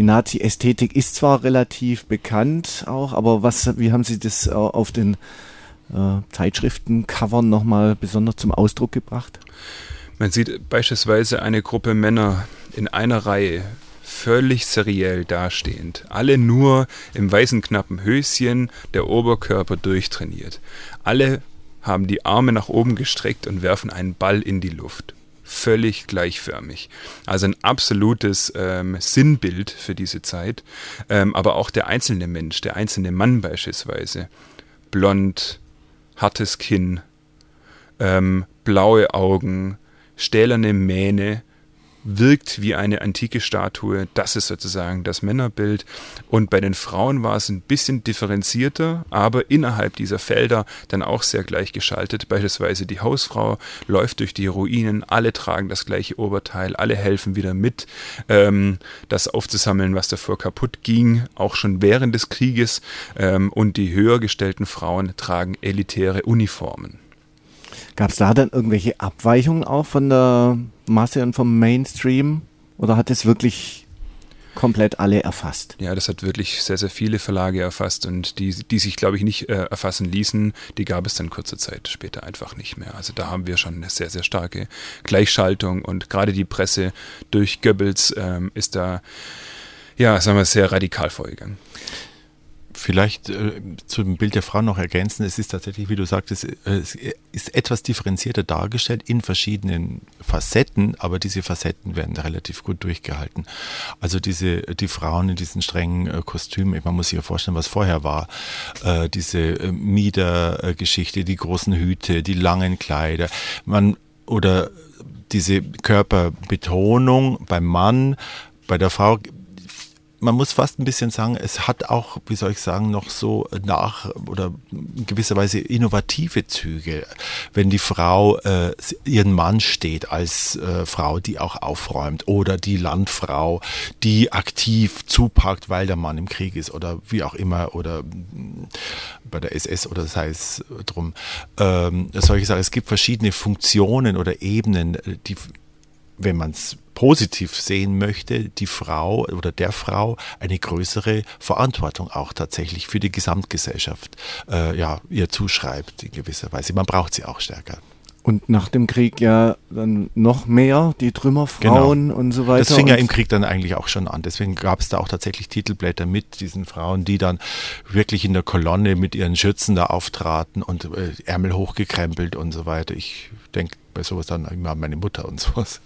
Speaker 1: Nazi-Ästhetik ist zwar relativ bekannt auch, aber wie haben Sie das auf den Zeitschriftencovern nochmal besonders zum Ausdruck gebracht?
Speaker 3: Man sieht beispielsweise eine Gruppe Männer in einer Reihe, völlig seriell dastehend. Alle nur im weißen knappen Höschen, der Oberkörper durchtrainiert. Alle haben die Arme nach oben gestreckt und werfen einen Ball in die Luft. Völlig gleichförmig. Also ein absolutes Sinnbild für diese Zeit. Aber auch der einzelne Mensch, der einzelne Mann beispielsweise. Blond, hartes Kinn, blaue Augen, stählerne Mähne, wirkt wie eine antike Statue. Das ist sozusagen das Männerbild. Und bei den Frauen war es ein bisschen differenzierter, aber innerhalb dieser Felder dann auch sehr gleichgeschaltet. Beispielsweise die Hausfrau läuft durch die Ruinen, alle tragen das gleiche Oberteil, alle helfen wieder mit, das aufzusammeln, was davor kaputt ging, auch schon während des Krieges. Und die höher gestellten Frauen tragen elitäre Uniformen.
Speaker 1: Gab es da dann irgendwelche Abweichungen auch von der Masse und vom Mainstream? Oder hat es wirklich komplett alle erfasst?
Speaker 3: Ja, das hat wirklich sehr, sehr viele Verlage erfasst und die sich, glaube ich, nicht erfassen ließen, die gab es dann kurze Zeit später einfach nicht mehr. Also da haben wir schon eine sehr, sehr starke Gleichschaltung und gerade die Presse durch Goebbels ist da, ja, sagen wir, sehr radikal vorgegangen.
Speaker 2: Vielleicht zum Bild der Frau noch ergänzen, es ist tatsächlich, wie du sagtest, es ist etwas differenzierter dargestellt in verschiedenen Facetten, aber diese Facetten werden relativ gut durchgehalten. Also die Frauen in diesen strengen Kostümen, man muss sich ja vorstellen, was vorher war, diese Miedergeschichte, die großen Hüte, die langen Kleider, oder diese Körperbetonung beim Mann, bei der Frau. Man muss fast ein bisschen sagen, es hat auch, wie soll ich sagen, noch so oder in gewisser Weise innovative Züge, wenn die Frau ihren Mann steht als Frau, die auch aufräumt, oder die Landfrau, die aktiv zupackt, weil der Mann im Krieg ist oder wie auch immer, oder bei der SS oder sei es drum. Solche Sachen, es gibt verschiedene Funktionen oder Ebenen, die, wenn man es positiv sehen möchte, die Frau oder der Frau eine größere Verantwortung auch tatsächlich für die Gesamtgesellschaft ihr zuschreibt in gewisser Weise. Man braucht sie auch stärker.
Speaker 1: Und nach dem Krieg ja dann noch mehr, die Trümmerfrauen und so weiter.
Speaker 2: Das fing ja im Krieg dann eigentlich auch schon an. Deswegen gab es da auch tatsächlich Titelblätter mit diesen Frauen, die dann wirklich in der Kolonne mit ihren Schürzen da auftraten und Ärmel hochgekrempelt und so weiter. Ich denke bei sowas dann immer an meine Mutter und sowas.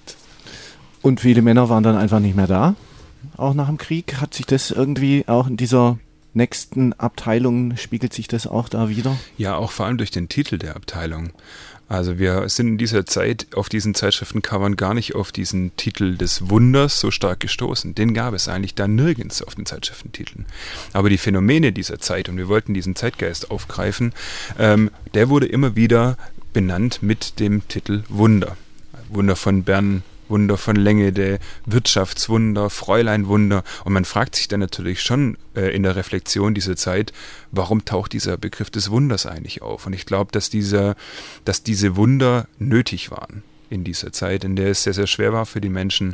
Speaker 1: Und viele Männer waren dann einfach nicht mehr da, auch nach dem Krieg. Hat sich das irgendwie auch in dieser nächsten Abteilung, spiegelt sich das auch da wieder?
Speaker 3: Ja, auch vor allem durch den Titel der Abteilung. Also wir sind in dieser Zeit auf diesen Zeitschriftencovern gar nicht auf diesen Titel des Wunders so stark gestoßen. Den gab es eigentlich da nirgends auf den Zeitschriftentiteln. Aber die Phänomene dieser Zeit, und wir wollten diesen Zeitgeist aufgreifen, der wurde immer wieder benannt mit dem Titel Wunder. Wunder von Bern, Wunder von Längede, Wirtschaftswunder, Fräuleinwunder. Und man fragt sich dann natürlich schon in der Reflexion dieser Zeit, warum taucht dieser Begriff des Wunders eigentlich auf? Und ich glaube, dass diese Wunder nötig waren in dieser Zeit, in der es sehr, sehr schwer war für die Menschen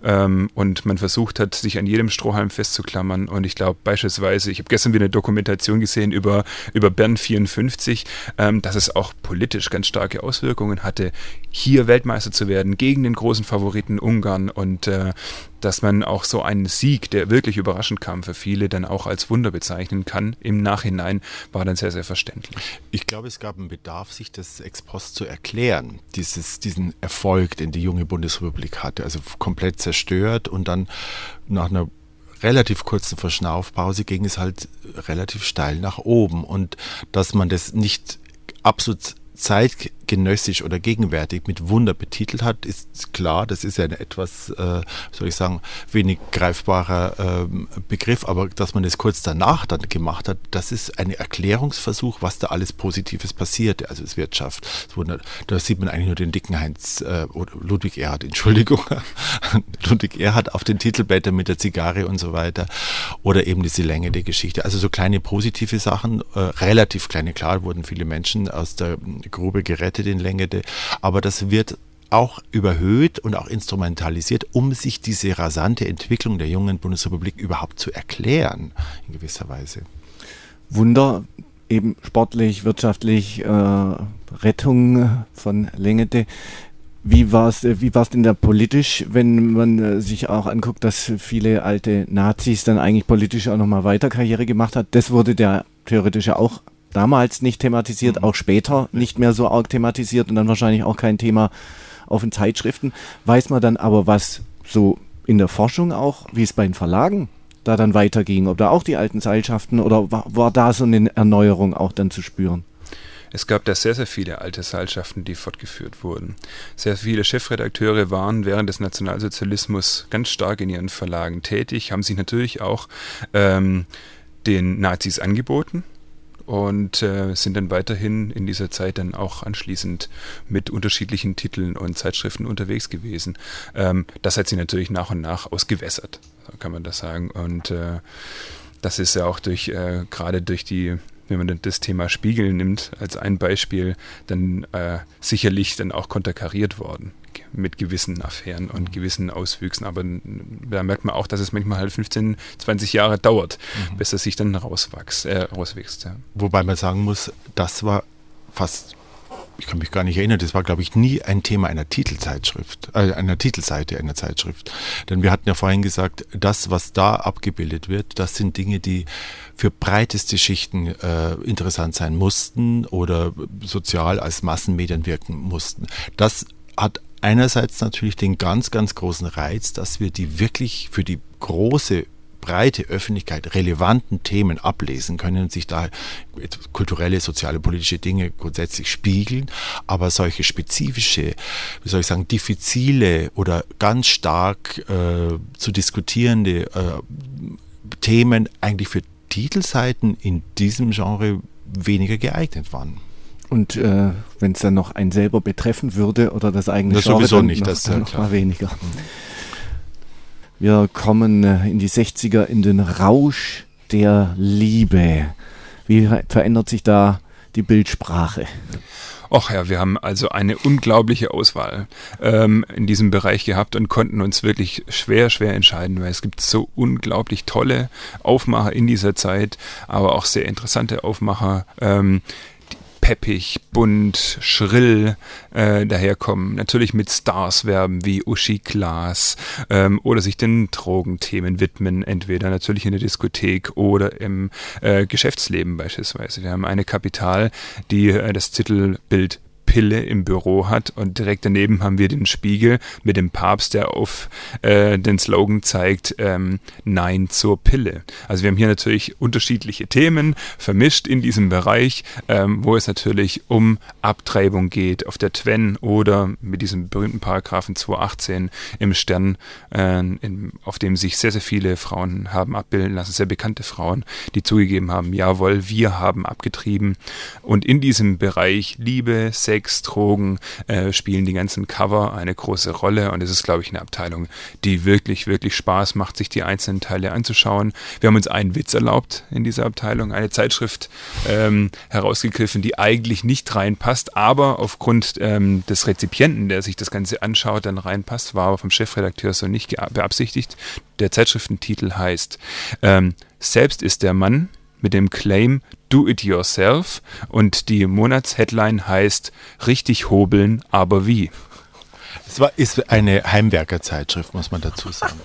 Speaker 3: und man versucht hat, sich an jedem Strohhalm festzuklammern. Und ich glaube beispielsweise, ich habe gestern wieder eine Dokumentation gesehen über Bern 54, dass es auch politisch ganz starke Auswirkungen hatte, hier Weltmeister zu werden gegen den großen Favoriten Ungarn und dass man auch so einen Sieg, der wirklich überraschend kam für viele, dann auch als Wunder bezeichnen kann. Im Nachhinein war dann sehr, sehr verständlich.
Speaker 2: Ich glaube, es gab einen Bedarf, sich das ex post zu erklären, diesen Erfolg, den die junge Bundesrepublik hatte, also komplett zerstört und dann nach einer relativ kurzen Verschnaufpause ging es halt relativ steil nach oben und dass man das nicht absolut zeitgenössisch oder gegenwärtig mit Wunder betitelt hat, ist klar, das ist ja ein etwas, wenig greifbarer Begriff, aber dass man das kurz danach dann gemacht hat, das ist ein Erklärungsversuch, was da alles Positives passierte, also das Wirtschaft, das Wunder, da sieht man eigentlich nur den dicken Ludwig Erhard auf den Titelblättern mit der Zigarre und so weiter oder eben diese Länge der Geschichte, also so kleine positive Sachen, relativ kleine, klar wurden viele Menschen aus der Grube gerettet in Längede, aber das wird auch überhöht und auch instrumentalisiert, um sich diese rasante Entwicklung der jungen Bundesrepublik überhaupt zu erklären, in gewisser Weise.
Speaker 1: Wunder eben sportlich, wirtschaftlich, Rettung von Lengete. Wie war's denn da politisch, wenn man sich auch anguckt, dass viele alte Nazis dann eigentlich politisch auch nochmal weiter Karriere gemacht hat? Das wurde ja theoretisch auch damals nicht thematisiert, auch später nicht mehr so arg thematisiert und dann wahrscheinlich auch kein Thema auf den Zeitschriften. Weiß man dann aber, was so in der Forschung auch, wie es bei den Verlagen da dann weiterging, ob da auch die alten Seilschaften oder war da so eine Erneuerung auch dann zu spüren?
Speaker 3: Es gab da sehr, sehr viele alte Seilschaften, die fortgeführt wurden. Sehr viele Chefredakteure waren während des Nationalsozialismus ganz stark in ihren Verlagen tätig, haben sich natürlich auch den Nazis angeboten und sind dann weiterhin in dieser Zeit dann auch anschließend mit unterschiedlichen Titeln und Zeitschriften unterwegs gewesen. Das hat sich natürlich nach und nach ausgewässert, kann man das sagen. Und das ist ja auch gerade durch die, wenn man das Thema Spiegel nimmt als ein Beispiel, dann sicherlich dann auch konterkariert worden mit gewissen Affären und gewissen Auswüchsen. Aber da merkt man auch, dass es manchmal halt 15, 20 Jahre dauert, bis es sich dann rauswächst. Ja.
Speaker 2: Wobei man sagen muss, das war fast, ich kann mich gar nicht erinnern, das war, glaube ich, nie ein Thema einer Titelzeitschrift, einer Titelseite einer Zeitschrift. Denn wir hatten ja vorhin gesagt, das, was da abgebildet wird, das sind Dinge, die für breiteste Schichten interessant sein mussten oder sozial als Massenmedien wirken mussten. Das hat einerseits natürlich den ganz, ganz großen Reiz, dass wir die wirklich für die große breite Öffentlichkeit relevanten Themen ablesen können und sich da kulturelle, soziale, politische Dinge grundsätzlich spiegeln, aber solche spezifische, wie soll ich sagen, diffizile oder ganz stark zu diskutierende Themen eigentlich für Titelseiten in diesem Genre weniger geeignet waren.
Speaker 1: Und wenn es dann noch einen selber betreffen würde oder das eigene
Speaker 2: das
Speaker 1: Genre,
Speaker 2: sowieso
Speaker 1: dann
Speaker 2: nicht, das
Speaker 1: noch mal weniger. Wir kommen in die 60er in den Rausch der Liebe. Wie verändert sich da die Bildsprache?
Speaker 3: Och ja, wir haben also eine unglaubliche Auswahl in diesem Bereich gehabt und konnten uns wirklich schwer entscheiden, weil es gibt so unglaublich tolle Aufmacher in dieser Zeit, aber auch sehr interessante Aufmacher, peppig, bunt, schrill daherkommen. Natürlich mit Stars werben wie Uschi Glas oder sich den Drogenthemen widmen, entweder natürlich in der Diskothek oder im Geschäftsleben beispielsweise. Wir haben eine Kapital, die das Titelbild Pille im Büro hat und direkt daneben haben wir den Spiegel mit dem Papst, der auf den Slogan zeigt, Nein zur Pille. Also wir haben hier natürlich unterschiedliche Themen vermischt in diesem Bereich, wo es natürlich um Abtreibung geht auf der Twen oder mit diesem berühmten Paragraphen 218 im Stern, auf dem sich sehr, sehr viele Frauen haben abbilden lassen, sehr bekannte Frauen, die zugegeben haben, jawohl, wir haben abgetrieben. Und in diesem Bereich Liebe, Sex, Drogen spielen die ganzen Cover eine große Rolle und es ist, glaube ich, eine Abteilung, die wirklich, wirklich Spaß macht, sich die einzelnen Teile anzuschauen. Wir haben uns einen Witz erlaubt in dieser Abteilung, eine Zeitschrift herausgegriffen, die eigentlich nicht reinpasst, aber aufgrund des Rezipienten, der sich das Ganze anschaut, dann reinpasst, war aber vom Chefredakteur so nicht beabsichtigt. Der Zeitschriftentitel heißt Selbst ist der Mann mit dem Claim Do It Yourself und die Monatsheadline heißt Richtig hobeln, aber wie?
Speaker 2: Ist eine Heimwerkerzeitschrift, muss man dazu sagen.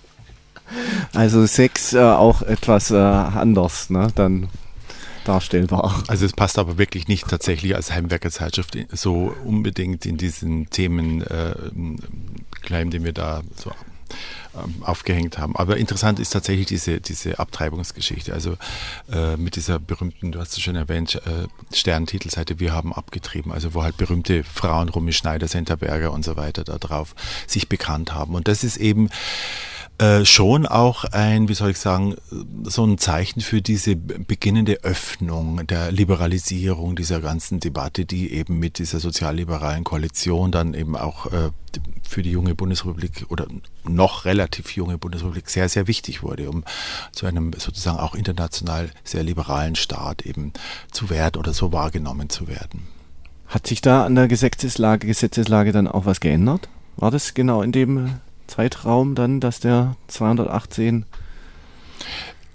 Speaker 1: Also Sex auch etwas anders, ne? Dann darstellbar.
Speaker 2: Also es passt aber wirklich nicht tatsächlich als Heimwerkerzeitschrift so unbedingt in diesen Themen Claim, den wir da so aufgehängt haben. Aber interessant ist tatsächlich diese Abtreibungsgeschichte. Also mit dieser berühmten, du hast es schon erwähnt, Stern-Titelseite, wir haben abgetrieben. Also wo halt berühmte Frauen, Romy Schneider, Senta Berger und so weiter da drauf sich bekannt haben. Und das ist eben schon auch ein, wie soll ich sagen, so ein Zeichen für diese beginnende Öffnung der Liberalisierung dieser ganzen Debatte, die eben mit dieser sozialliberalen Koalition dann eben auch für die junge Bundesrepublik oder noch relativ junge Bundesrepublik sehr, sehr wichtig wurde, um zu einem sozusagen auch international sehr liberalen Staat eben zu werden oder so wahrgenommen zu werden.
Speaker 1: Hat sich da an der Gesetzeslage dann auch was geändert? War das genau in dem Zeitraum dann, dass der 218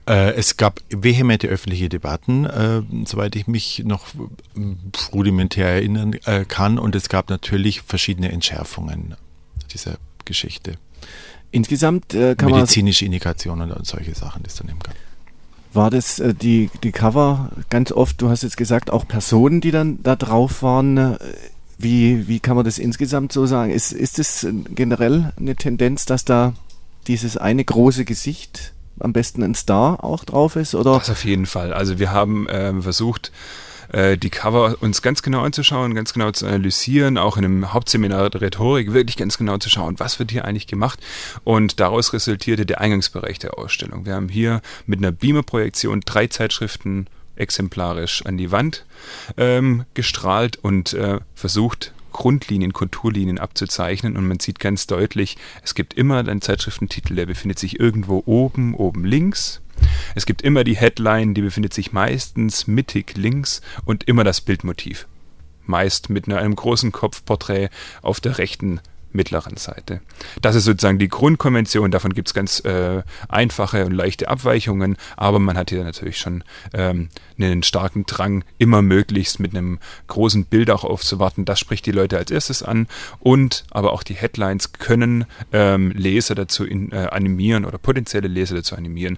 Speaker 2: Es gab vehemente öffentliche Debatten, soweit ich mich noch rudimentär erinnern kann. Und es gab natürlich verschiedene Entschärfungen dieser Geschichte.
Speaker 1: Insgesamt
Speaker 2: medizinische Indikationen und solche Sachen, die es dann eben gab.
Speaker 1: War das die Cover ganz oft, du hast jetzt gesagt, auch Personen, die dann da drauf waren? Wie kann man das insgesamt so sagen? Ist das generell eine Tendenz, dass da dieses eine große Gesicht, am besten ein Star, auch drauf ist? Oder?
Speaker 3: Das auf jeden Fall. Also wir haben versucht, die Cover uns ganz genau anzuschauen, ganz genau zu analysieren, auch in einem Hauptseminar der Rhetorik wirklich ganz genau zu schauen, was wird hier eigentlich gemacht, und daraus resultierte der Eingangsbereich der Ausstellung. Wir haben hier mit einer Beamer-Projektion 3 Zeitschriften exemplarisch an die Wand gestrahlt und versucht, Grundlinien, Konturlinien abzuzeichnen, und man sieht ganz deutlich, es gibt immer einen Zeitschriftentitel, der befindet sich irgendwo oben links. Es gibt immer die Headline, die befindet sich meistens mittig links, und immer das Bildmotiv. Meist mit einem großen Kopfporträt auf der rechten mittleren Seite. Das ist sozusagen die Grundkonvention, davon gibt es ganz einfache und leichte Abweichungen, aber man hat hier natürlich schon einen starken Drang, immer möglichst mit einem großen Bild auch aufzuwarten. Das spricht die Leute als erstes an, und aber auch die Headlines können Leser dazu animieren oder potenzielle Leser dazu animieren,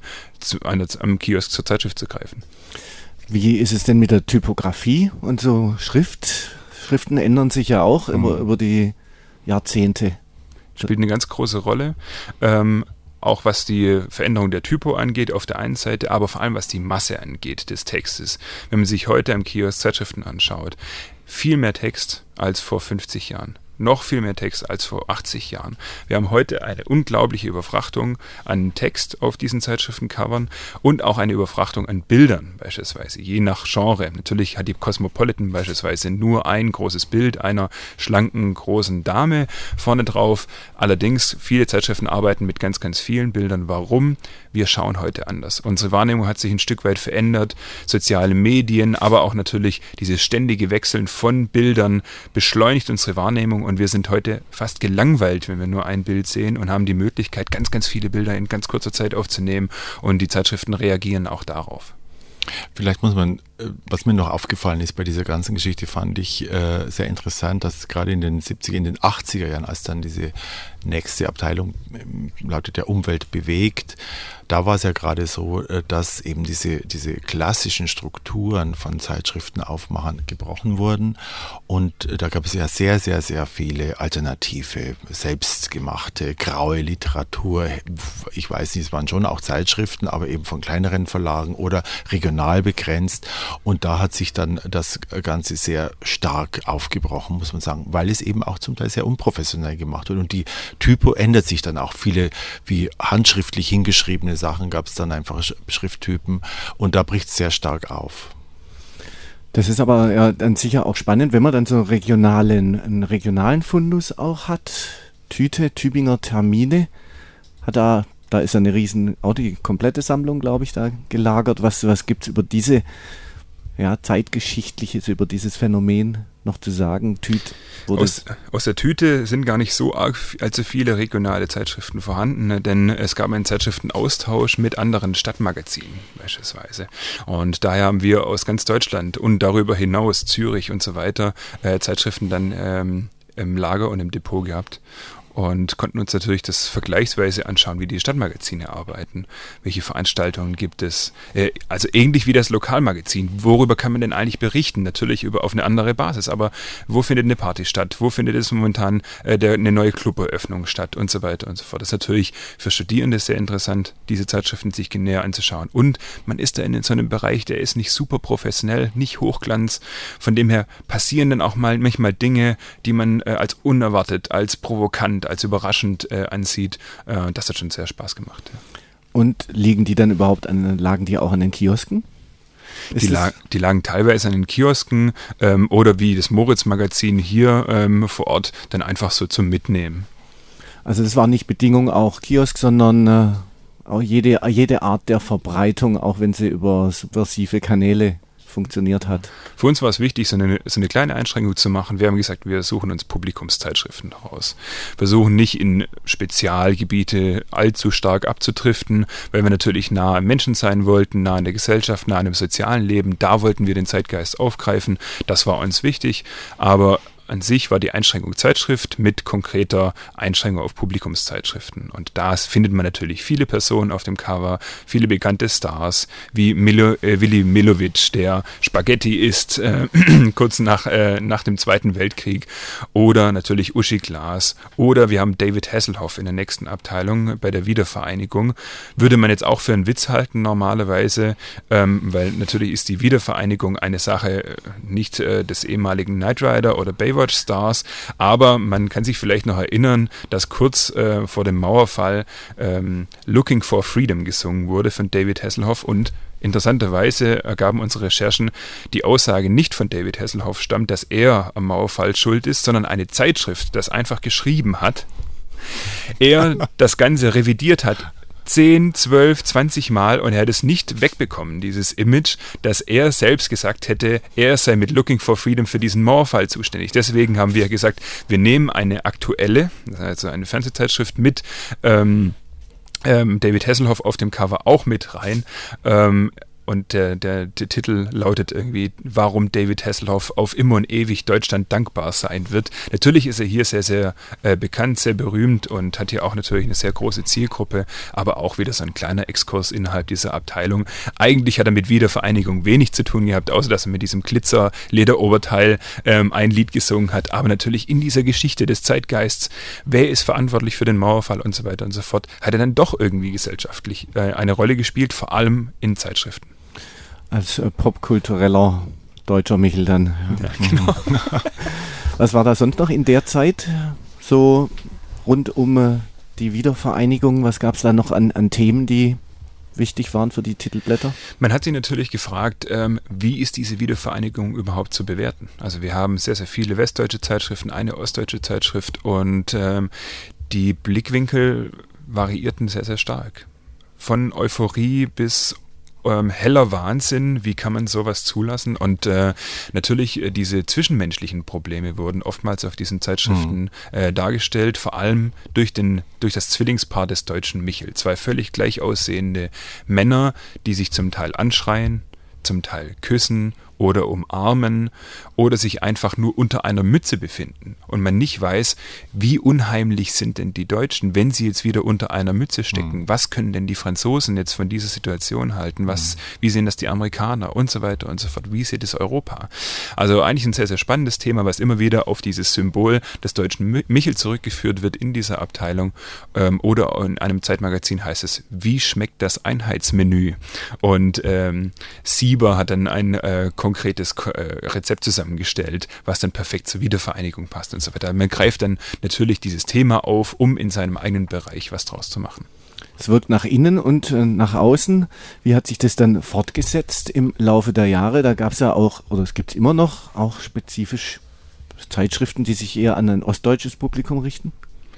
Speaker 3: am Kiosk zur Zeitschrift zu greifen.
Speaker 1: Wie ist es denn mit der Typografie und so? Schriften ändern sich ja auch immer über die Jahrzehnte.
Speaker 3: Spielt eine ganz große Rolle, auch was die Veränderung der Typo angeht auf der einen Seite, aber vor allem was die Masse angeht des Textes. Wenn man sich heute am Kiosk Zeitschriften anschaut, viel mehr Text als vor 50 Jahren. Noch viel mehr Text als vor 80 Jahren. Wir haben heute eine unglaubliche Überfrachtung an Text auf diesen Zeitschriftencovern und auch eine Überfrachtung an Bildern beispielsweise, je nach Genre. Natürlich hat die Cosmopolitan beispielsweise nur ein großes Bild einer schlanken, großen Dame vorne drauf. Allerdings, viele Zeitschriften arbeiten mit ganz, ganz vielen Bildern. Warum? Wir schauen heute anders. Unsere Wahrnehmung hat sich ein Stück weit verändert. Soziale Medien, aber auch natürlich dieses ständige Wechseln von Bildern beschleunigt unsere Wahrnehmung. Und wir sind heute fast gelangweilt, wenn wir nur ein Bild sehen, und haben die Möglichkeit, ganz, ganz viele Bilder in ganz kurzer Zeit aufzunehmen. Und die Zeitschriften reagieren auch darauf.
Speaker 2: Vielleicht muss man, was mir noch aufgefallen ist bei dieser ganzen Geschichte, fand ich sehr interessant, dass gerade in den 70er, in den 80er Jahren, als dann diese nächste Abteilung lautet der Umwelt bewegt, da war es ja gerade so, dass eben diese klassischen Strukturen von Zeitschriftenaufmachern gebrochen wurden, und da gab es ja sehr, sehr, sehr viele alternative, selbstgemachte, graue Literatur. Ich weiß nicht, es waren schon auch Zeitschriften, aber eben von kleineren Verlagen oder regional begrenzt, und da hat sich dann das Ganze sehr stark aufgebrochen, muss man sagen, weil es eben auch zum Teil sehr unprofessionell gemacht wird, und die Typo ändert sich dann auch. Viele wie handschriftlich hingeschriebene Sachen gab es dann einfach Schrifttypen, und da bricht es sehr stark auf.
Speaker 1: Das ist aber ja dann sicher auch spannend, wenn man dann so einen regionalen Fundus auch hat. Tübinger Termine, da ist eine auch die komplette Sammlung, glaube ich, da gelagert. Was gibt es über diese Zeitgeschichtliches, über dieses Phänomen noch zu sagen?
Speaker 3: Aus der Tüte sind gar nicht so allzu viele regionale Zeitschriften vorhanden, ne? Denn es gab einen Zeitschriftenaustausch mit anderen Stadtmagazinen beispielsweise. Und daher haben wir aus ganz Deutschland und darüber hinaus Zürich und so weiter Zeitschriften dann im Lager und im Depot gehabt. Und konnten uns natürlich das vergleichsweise anschauen, wie die Stadtmagazine arbeiten. Welche Veranstaltungen gibt es? Also ähnlich wie das Lokalmagazin. Worüber kann man denn eigentlich berichten? Natürlich auf eine andere Basis. Aber wo findet eine Party statt? Wo findet es momentan eine neue Cluberöffnung statt? Und so weiter und so fort. Das ist natürlich für Studierende sehr interessant, diese Zeitschriften sich näher anzuschauen. Und man ist da in so einem Bereich, der ist nicht super professionell, nicht Hochglanz. Von dem her passieren dann auch manchmal Dinge, die man als unerwartet, als provokant, als überraschend ansieht. Das hat schon sehr Spaß gemacht. Ja.
Speaker 1: Und lagen die auch an den Kiosken?
Speaker 3: Die lagen teilweise an den Kiosken oder wie das Moritz-Magazin hier vor Ort dann einfach so zum Mitnehmen.
Speaker 1: Also das war nicht Bedingung auch Kiosk, sondern auch jede Art der Verbreitung, auch wenn sie über subversive Kanäle funktioniert hat.
Speaker 3: Für uns war es wichtig, so eine kleine Einschränkung zu machen. Wir haben gesagt, wir suchen uns Publikumszeitschriften raus. Versuchen nicht in Spezialgebiete allzu stark abzudriften, weil wir natürlich nah am Menschen sein wollten, nah an der Gesellschaft, nah an dem sozialen Leben. Da wollten wir den Zeitgeist aufgreifen. Das war uns wichtig, aber an sich war die Einschränkung Zeitschrift mit konkreter Einschränkung auf Publikumszeitschriften. Und da findet man natürlich viele Personen auf dem Cover, viele bekannte Stars, wie Willy Milovic, der Spaghetti isst, kurz nach dem Zweiten Weltkrieg, oder natürlich Uschi Glas, oder wir haben David Hasselhoff in der nächsten Abteilung bei der Wiedervereinigung. Würde man jetzt auch für einen Witz halten normalerweise, weil natürlich ist die Wiedervereinigung eine Sache nicht des ehemaligen Knight Rider oder Baywatch Stars, aber man kann sich vielleicht noch erinnern, dass kurz vor dem Mauerfall Looking for Freedom gesungen wurde von David Hasselhoff und interessanterweise ergaben unsere Recherchen, die Aussage nicht von David Hasselhoff stammt, dass er am Mauerfall schuld ist, sondern eine Zeitschrift das einfach geschrieben hat. Er das Ganze revidiert hat 10, 12, 20 Mal und er hat es nicht wegbekommen, dieses Image, dass er selbst gesagt hätte, er sei mit Looking for Freedom für diesen Mauerfall zuständig. Deswegen haben wir gesagt, wir nehmen eine aktuelle, also eine Fernsehzeitschrift mit David Hasselhoff auf dem Cover auch mit rein. Und der Titel lautet irgendwie, warum David Hasselhoff auf immer und ewig Deutschland dankbar sein wird. Natürlich ist er hier sehr, sehr bekannt, sehr berühmt und hat hier auch natürlich eine sehr große Zielgruppe, aber auch wieder so ein kleiner Exkurs innerhalb dieser Abteilung. Eigentlich hat er mit Wiedervereinigung wenig zu tun gehabt, außer dass er mit diesem Glitzer-Lederoberteil ein Lied gesungen hat, aber natürlich in dieser Geschichte des Zeitgeists, wer ist verantwortlich für den Mauerfall und so weiter und so fort, hat er dann doch irgendwie gesellschaftlich eine Rolle gespielt, vor allem in Zeitschriften.
Speaker 1: Als popkultureller deutscher Michel dann.
Speaker 3: Ja, genau.
Speaker 1: Was war da sonst noch in der Zeit so rund um die Wiedervereinigung? Was gab es da noch an Themen, die wichtig waren für die Titelblätter?
Speaker 3: Man hat sich natürlich gefragt, wie ist diese Wiedervereinigung überhaupt zu bewerten? Also wir haben sehr, sehr viele westdeutsche Zeitschriften, eine ostdeutsche Zeitschrift und die Blickwinkel variierten sehr, sehr stark. Von Euphorie bis heller Wahnsinn, wie kann man sowas zulassen? Und natürlich diese zwischenmenschlichen Probleme wurden oftmals auf diesen Zeitschriften dargestellt, vor allem durch das Zwillingspaar des deutschen Michel. Zwei völlig gleich aussehende Männer, die sich zum Teil anschreien, zum Teil küssen oder umarmen oder sich einfach nur unter einer Mütze befinden und man nicht weiß, wie unheimlich sind denn die Deutschen, wenn sie jetzt wieder unter einer Mütze stecken. Was können denn die Franzosen jetzt von dieser Situation halten? Wie sehen das die Amerikaner und so weiter und so fort? Wie sieht es Europa? Also eigentlich ein sehr, sehr spannendes Thema, was immer wieder auf dieses Symbol des deutschen Michel zurückgeführt wird in dieser Abteilung oder in einem Zeitmagazin heißt es, wie schmeckt das Einheitsmenü? Und Sieber hat dann ein konkretes Rezept zusammengestellt, was dann perfekt zur Wiedervereinigung passt und so weiter. Man greift dann natürlich dieses Thema auf, um in seinem eigenen Bereich was draus zu machen.
Speaker 1: Es wirkt nach innen und nach außen. Wie hat sich das dann fortgesetzt im Laufe der Jahre? Da gab es ja auch, oder es gibt es immer noch, auch spezifisch Zeitschriften, die sich eher an ein ostdeutsches Publikum richten?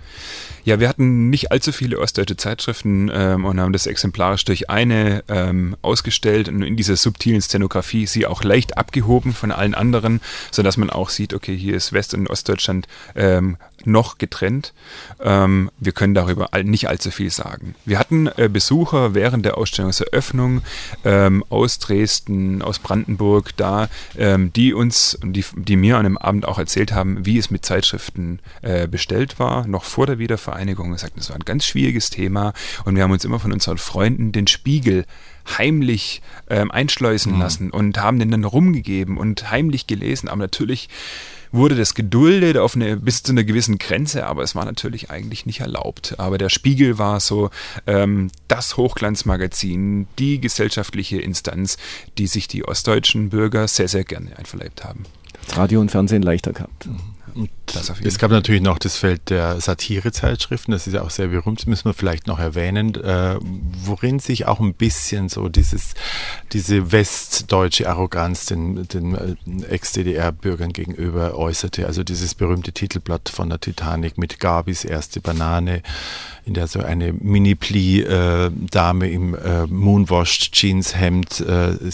Speaker 3: Ja, wir hatten nicht allzu viele ostdeutsche Zeitschriften und haben das exemplarisch durch eine ausgestellt und in dieser subtilen Szenografie sie auch leicht abgehoben von allen anderen, sodass man auch sieht, okay, hier ist West- und Ostdeutschland noch getrennt. Wir können darüber nicht allzu viel sagen. Wir hatten Besucher während der Ausstellungseröffnung aus Dresden, aus Brandenburg da, die mir an dem Abend auch erzählt haben, wie es mit Zeitschriften bestellt war, noch vor der Wiedervereinigung. Wir sagten, das war ein ganz schwieriges Thema und wir haben uns immer von unseren Freunden den Spiegel heimlich einschleusen lassen und haben den dann rumgegeben und heimlich gelesen, aber natürlich wurde das geduldet bis zu einer gewissen Grenze, aber es war natürlich eigentlich nicht erlaubt. Aber der Spiegel war so das Hochglanzmagazin, die gesellschaftliche Instanz, die sich die ostdeutschen Bürger sehr, sehr gerne einverleibt haben.
Speaker 1: Radio und Fernsehen leichter gehabt.
Speaker 2: Es gab natürlich noch das Feld der Satirezeitschriften, das ist ja auch sehr berühmt, das müssen wir vielleicht noch erwähnen, worin sich auch ein bisschen so diese westdeutsche Arroganz den Ex-DDR-Bürgern gegenüber äußerte. Also dieses berühmte Titelblatt von der Titanic mit Gabis erste Banane, in der so eine Mini-Pli-Dame im Moonwashed-Jeans-Hemd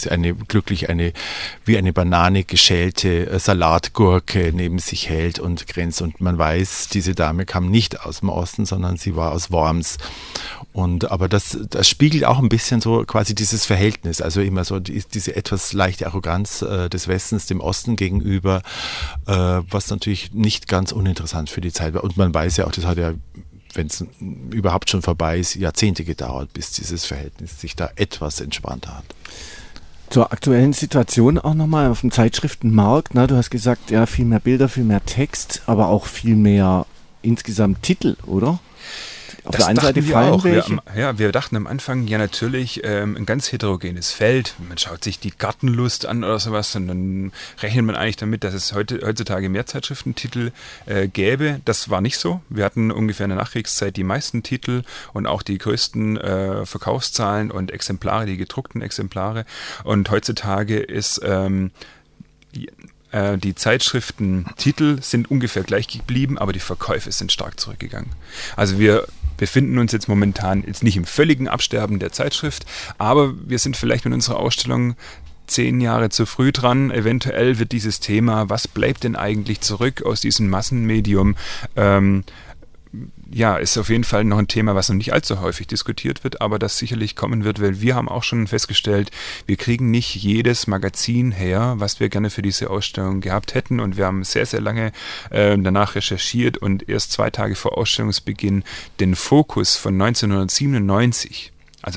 Speaker 2: wie eine Banane geschälte Salatgurke neben sich hält und grinst. Und man weiß, diese Dame kam nicht aus dem Osten, sondern sie war aus Worms. Aber das spiegelt auch ein bisschen so quasi dieses Verhältnis, also immer so diese etwas leichte Arroganz des Westens dem Osten gegenüber, was natürlich nicht ganz uninteressant für die Zeit war. Und man weiß ja auch, das hat ja, wenn es überhaupt schon vorbei ist, Jahrzehnte gedauert, bis dieses Verhältnis sich da etwas entspannter hat.
Speaker 1: Zur aktuellen Situation auch nochmal auf dem Zeitschriftenmarkt. Du hast gesagt, ja, viel mehr Bilder, viel mehr Text, aber auch viel mehr insgesamt Titel, oder? Auf der einen Seite fallen welche.
Speaker 3: Wir dachten am Anfang, ja natürlich, ein ganz heterogenes Feld. Man schaut sich die Gartenlust an oder sowas und dann rechnet man eigentlich damit, dass es heutzutage mehr Zeitschriftentitel gäbe. Das war nicht so. Wir hatten ungefähr in der Nachkriegszeit die meisten Titel und auch die größten Verkaufszahlen und Exemplare, die gedruckten Exemplare. Und heutzutage ist die Zeitschriftentitel sind ungefähr gleich geblieben, aber die Verkäufe sind stark zurückgegangen. Also wir befinden uns jetzt momentan nicht im völligen Absterben der Zeitschrift, aber wir sind vielleicht mit unserer Ausstellung 10 Jahre zu früh dran. Eventuell wird dieses Thema, was bleibt denn eigentlich zurück aus diesem Massenmedium, ist auf jeden Fall noch ein Thema, was noch nicht allzu häufig diskutiert wird, aber das sicherlich kommen wird, weil wir haben auch schon festgestellt, wir kriegen nicht jedes Magazin her, was wir gerne für diese Ausstellung gehabt hätten, und wir haben sehr, sehr lange danach recherchiert und erst 2 Tage vor Ausstellungsbeginn den Focus von 1997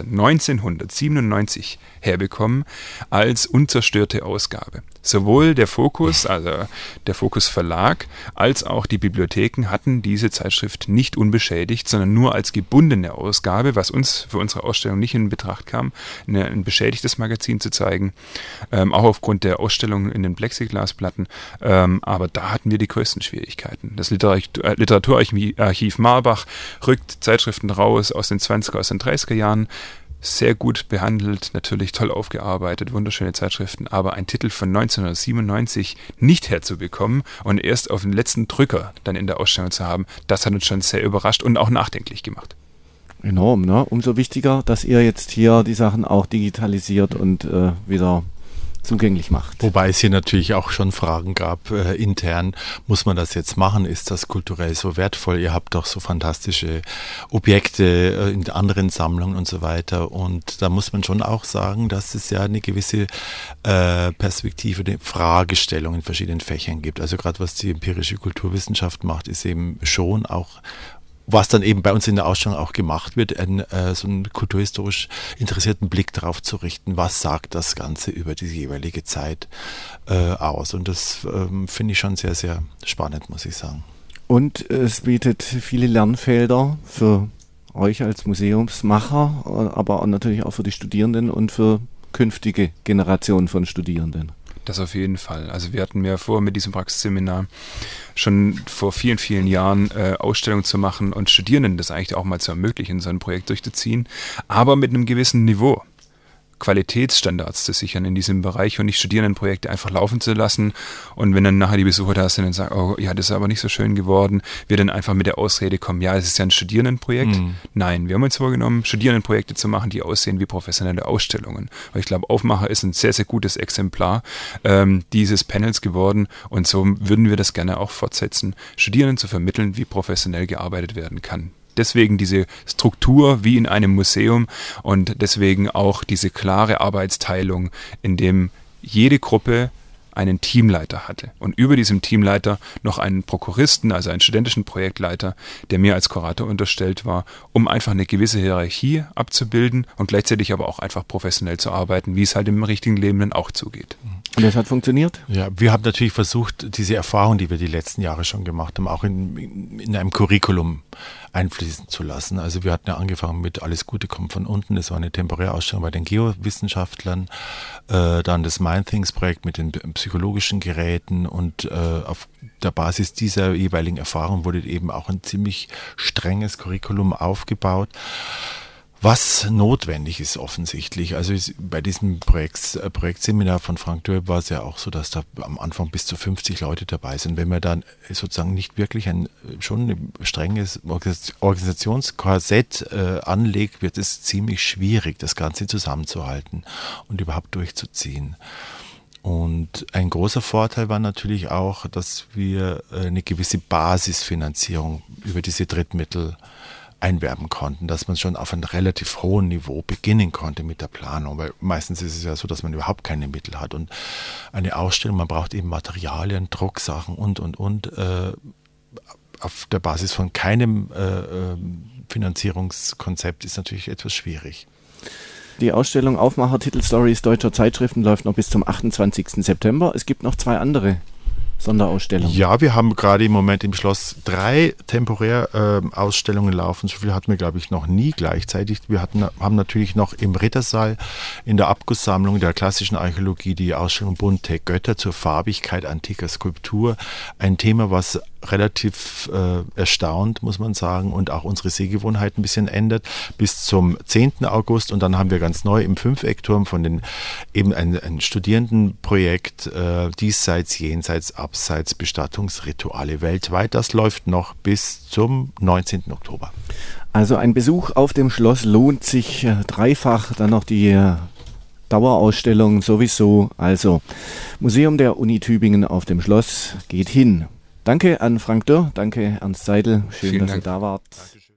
Speaker 3: herbekommen als unzerstörte Ausgabe. Sowohl der Focus, also der Focus Verlag, als auch die Bibliotheken hatten diese Zeitschrift nicht unbeschädigt, sondern nur als gebundene Ausgabe, was uns für unsere Ausstellung nicht in Betracht kam, ein beschädigtes Magazin zu zeigen, auch aufgrund der Ausstellung in den Plexiglasplatten. Aber da hatten wir die größten Schwierigkeiten. Das Literaturarchiv Marbach rückt Zeitschriften raus aus den 20er, aus den 30er Jahren, sehr gut behandelt, natürlich toll aufgearbeitet, wunderschöne Zeitschriften, aber ein Titel von 1997 nicht herzubekommen und erst auf den letzten Drücker dann in der Ausstellung zu haben, das hat uns schon sehr überrascht und auch nachdenklich gemacht.
Speaker 1: Enorm, ne? Umso wichtiger, dass ihr jetzt hier die Sachen auch digitalisiert und wieder zugänglich macht.
Speaker 2: Wobei es hier natürlich auch schon Fragen gab, intern, muss man das jetzt machen? Ist das kulturell so wertvoll? Ihr habt doch so fantastische Objekte in anderen Sammlungen und so weiter, und da muss man schon auch sagen, dass es ja eine gewisse Perspektive, eine Fragestellung in verschiedenen Fächern gibt. Also gerade was die empirische Kulturwissenschaft macht, ist eben schon auch, was dann eben bei uns in der Ausstellung auch gemacht wird, so einen kulturhistorisch interessierten Blick darauf zu richten, was sagt das Ganze über die jeweilige Zeit aus. Und das finde ich schon sehr, sehr spannend, muss ich sagen.
Speaker 1: Und es bietet viele Lernfelder für euch als Museumsmacher, aber natürlich auch für die Studierenden und für künftige Generationen von Studierenden.
Speaker 3: Das auf jeden Fall. Also wir hatten ja vor, mit diesem Praxisseminar schon vor vielen, vielen Jahren Ausstellungen zu machen und Studierenden das eigentlich auch mal zu ermöglichen, so ein Projekt durchzuziehen, aber mit einem gewissen Niveau. Qualitätsstandards zu sichern in diesem Bereich und nicht Studierendenprojekte einfach laufen zu lassen, und wenn dann nachher die Besucher da sind und sagen, oh ja, das ist aber nicht so schön geworden, wir dann einfach mit der Ausrede kommen, ja, es ist ja ein Studierendenprojekt. Nein, wir haben uns vorgenommen, Studierendenprojekte zu machen, die aussehen wie professionelle Ausstellungen. Und ich glaube, Aufmacher ist ein sehr, sehr gutes Exemplar dieses Panels geworden, und so würden wir das gerne auch fortsetzen, Studierenden zu vermitteln, wie professionell gearbeitet werden kann. Deswegen diese Struktur wie in einem Museum und deswegen auch diese klare Arbeitsteilung, in dem jede Gruppe einen Teamleiter hatte und über diesem Teamleiter noch einen Prokuristen, also einen studentischen Projektleiter, der mir als Kurator unterstellt war, um einfach eine gewisse Hierarchie abzubilden und gleichzeitig aber auch einfach professionell zu arbeiten, wie es halt im richtigen Leben dann auch zugeht.
Speaker 1: Und das hat funktioniert?
Speaker 2: Ja, wir haben natürlich versucht, diese Erfahrung, die wir die letzten Jahre schon gemacht haben, auch in einem Curriculum einfließen zu lassen. Also wir hatten ja angefangen mit Alles Gute kommt von unten. Das war eine temporäre Ausstellung bei den Geowissenschaftlern. Dann das Mindthings-Projekt mit den psychologischen Geräten und auf der Basis dieser jeweiligen Erfahrung wurde eben auch ein ziemlich strenges Curriculum aufgebaut. Was notwendig ist offensichtlich. Also bei diesem Projektseminar von Frank Dürr war es ja auch so, dass da am Anfang bis zu 50 Leute dabei sind. Wenn man dann sozusagen nicht wirklich schon ein strenges Organisationskorsett anlegt, wird es ziemlich schwierig, das Ganze zusammenzuhalten und überhaupt durchzuziehen. Und ein großer Vorteil war natürlich auch, dass wir eine gewisse Basisfinanzierung über diese Drittmittel einwerben konnten, dass man schon auf einem relativ hohen Niveau beginnen konnte mit der Planung, weil meistens ist es ja so, dass man überhaupt keine Mittel hat und eine Ausstellung, man braucht eben Materialien, Drucksachen und auf der Basis von keinem Finanzierungskonzept ist natürlich etwas schwierig.
Speaker 1: Die Ausstellung Aufmacher Titelstories deutscher Zeitschriften läuft noch bis zum 28. September. Es gibt noch 2 andere Sonderausstellungen.
Speaker 2: Ja, wir haben gerade im Moment im Schloss 3 temporär Ausstellungen laufen. So viel hatten wir, glaube ich, noch nie gleichzeitig. Wir haben natürlich noch im Rittersaal in der Abgusssammlung der klassischen Archäologie die Ausstellung Bunte Götter zur Farbigkeit antiker Skulptur. Ein Thema, was relativ erstaunt, muss man sagen, und auch unsere Sehgewohnheit ein bisschen ändert, bis zum 10. August. Und dann haben wir ganz neu im Fünfeckturm von eben ein Studierendenprojekt diesseits, jenseits, abseits Bestattungsrituale weltweit. Das läuft noch bis zum 19. Oktober.
Speaker 1: Also ein Besuch auf dem Schloss lohnt sich dreifach, dann noch die Dauerausstellung sowieso. Also Museum der Uni Tübingen auf dem Schloss, geht hin. Danke an Frank Dürr, danke Ernst Seidel, schön, dass ihr da wart. Dankeschön.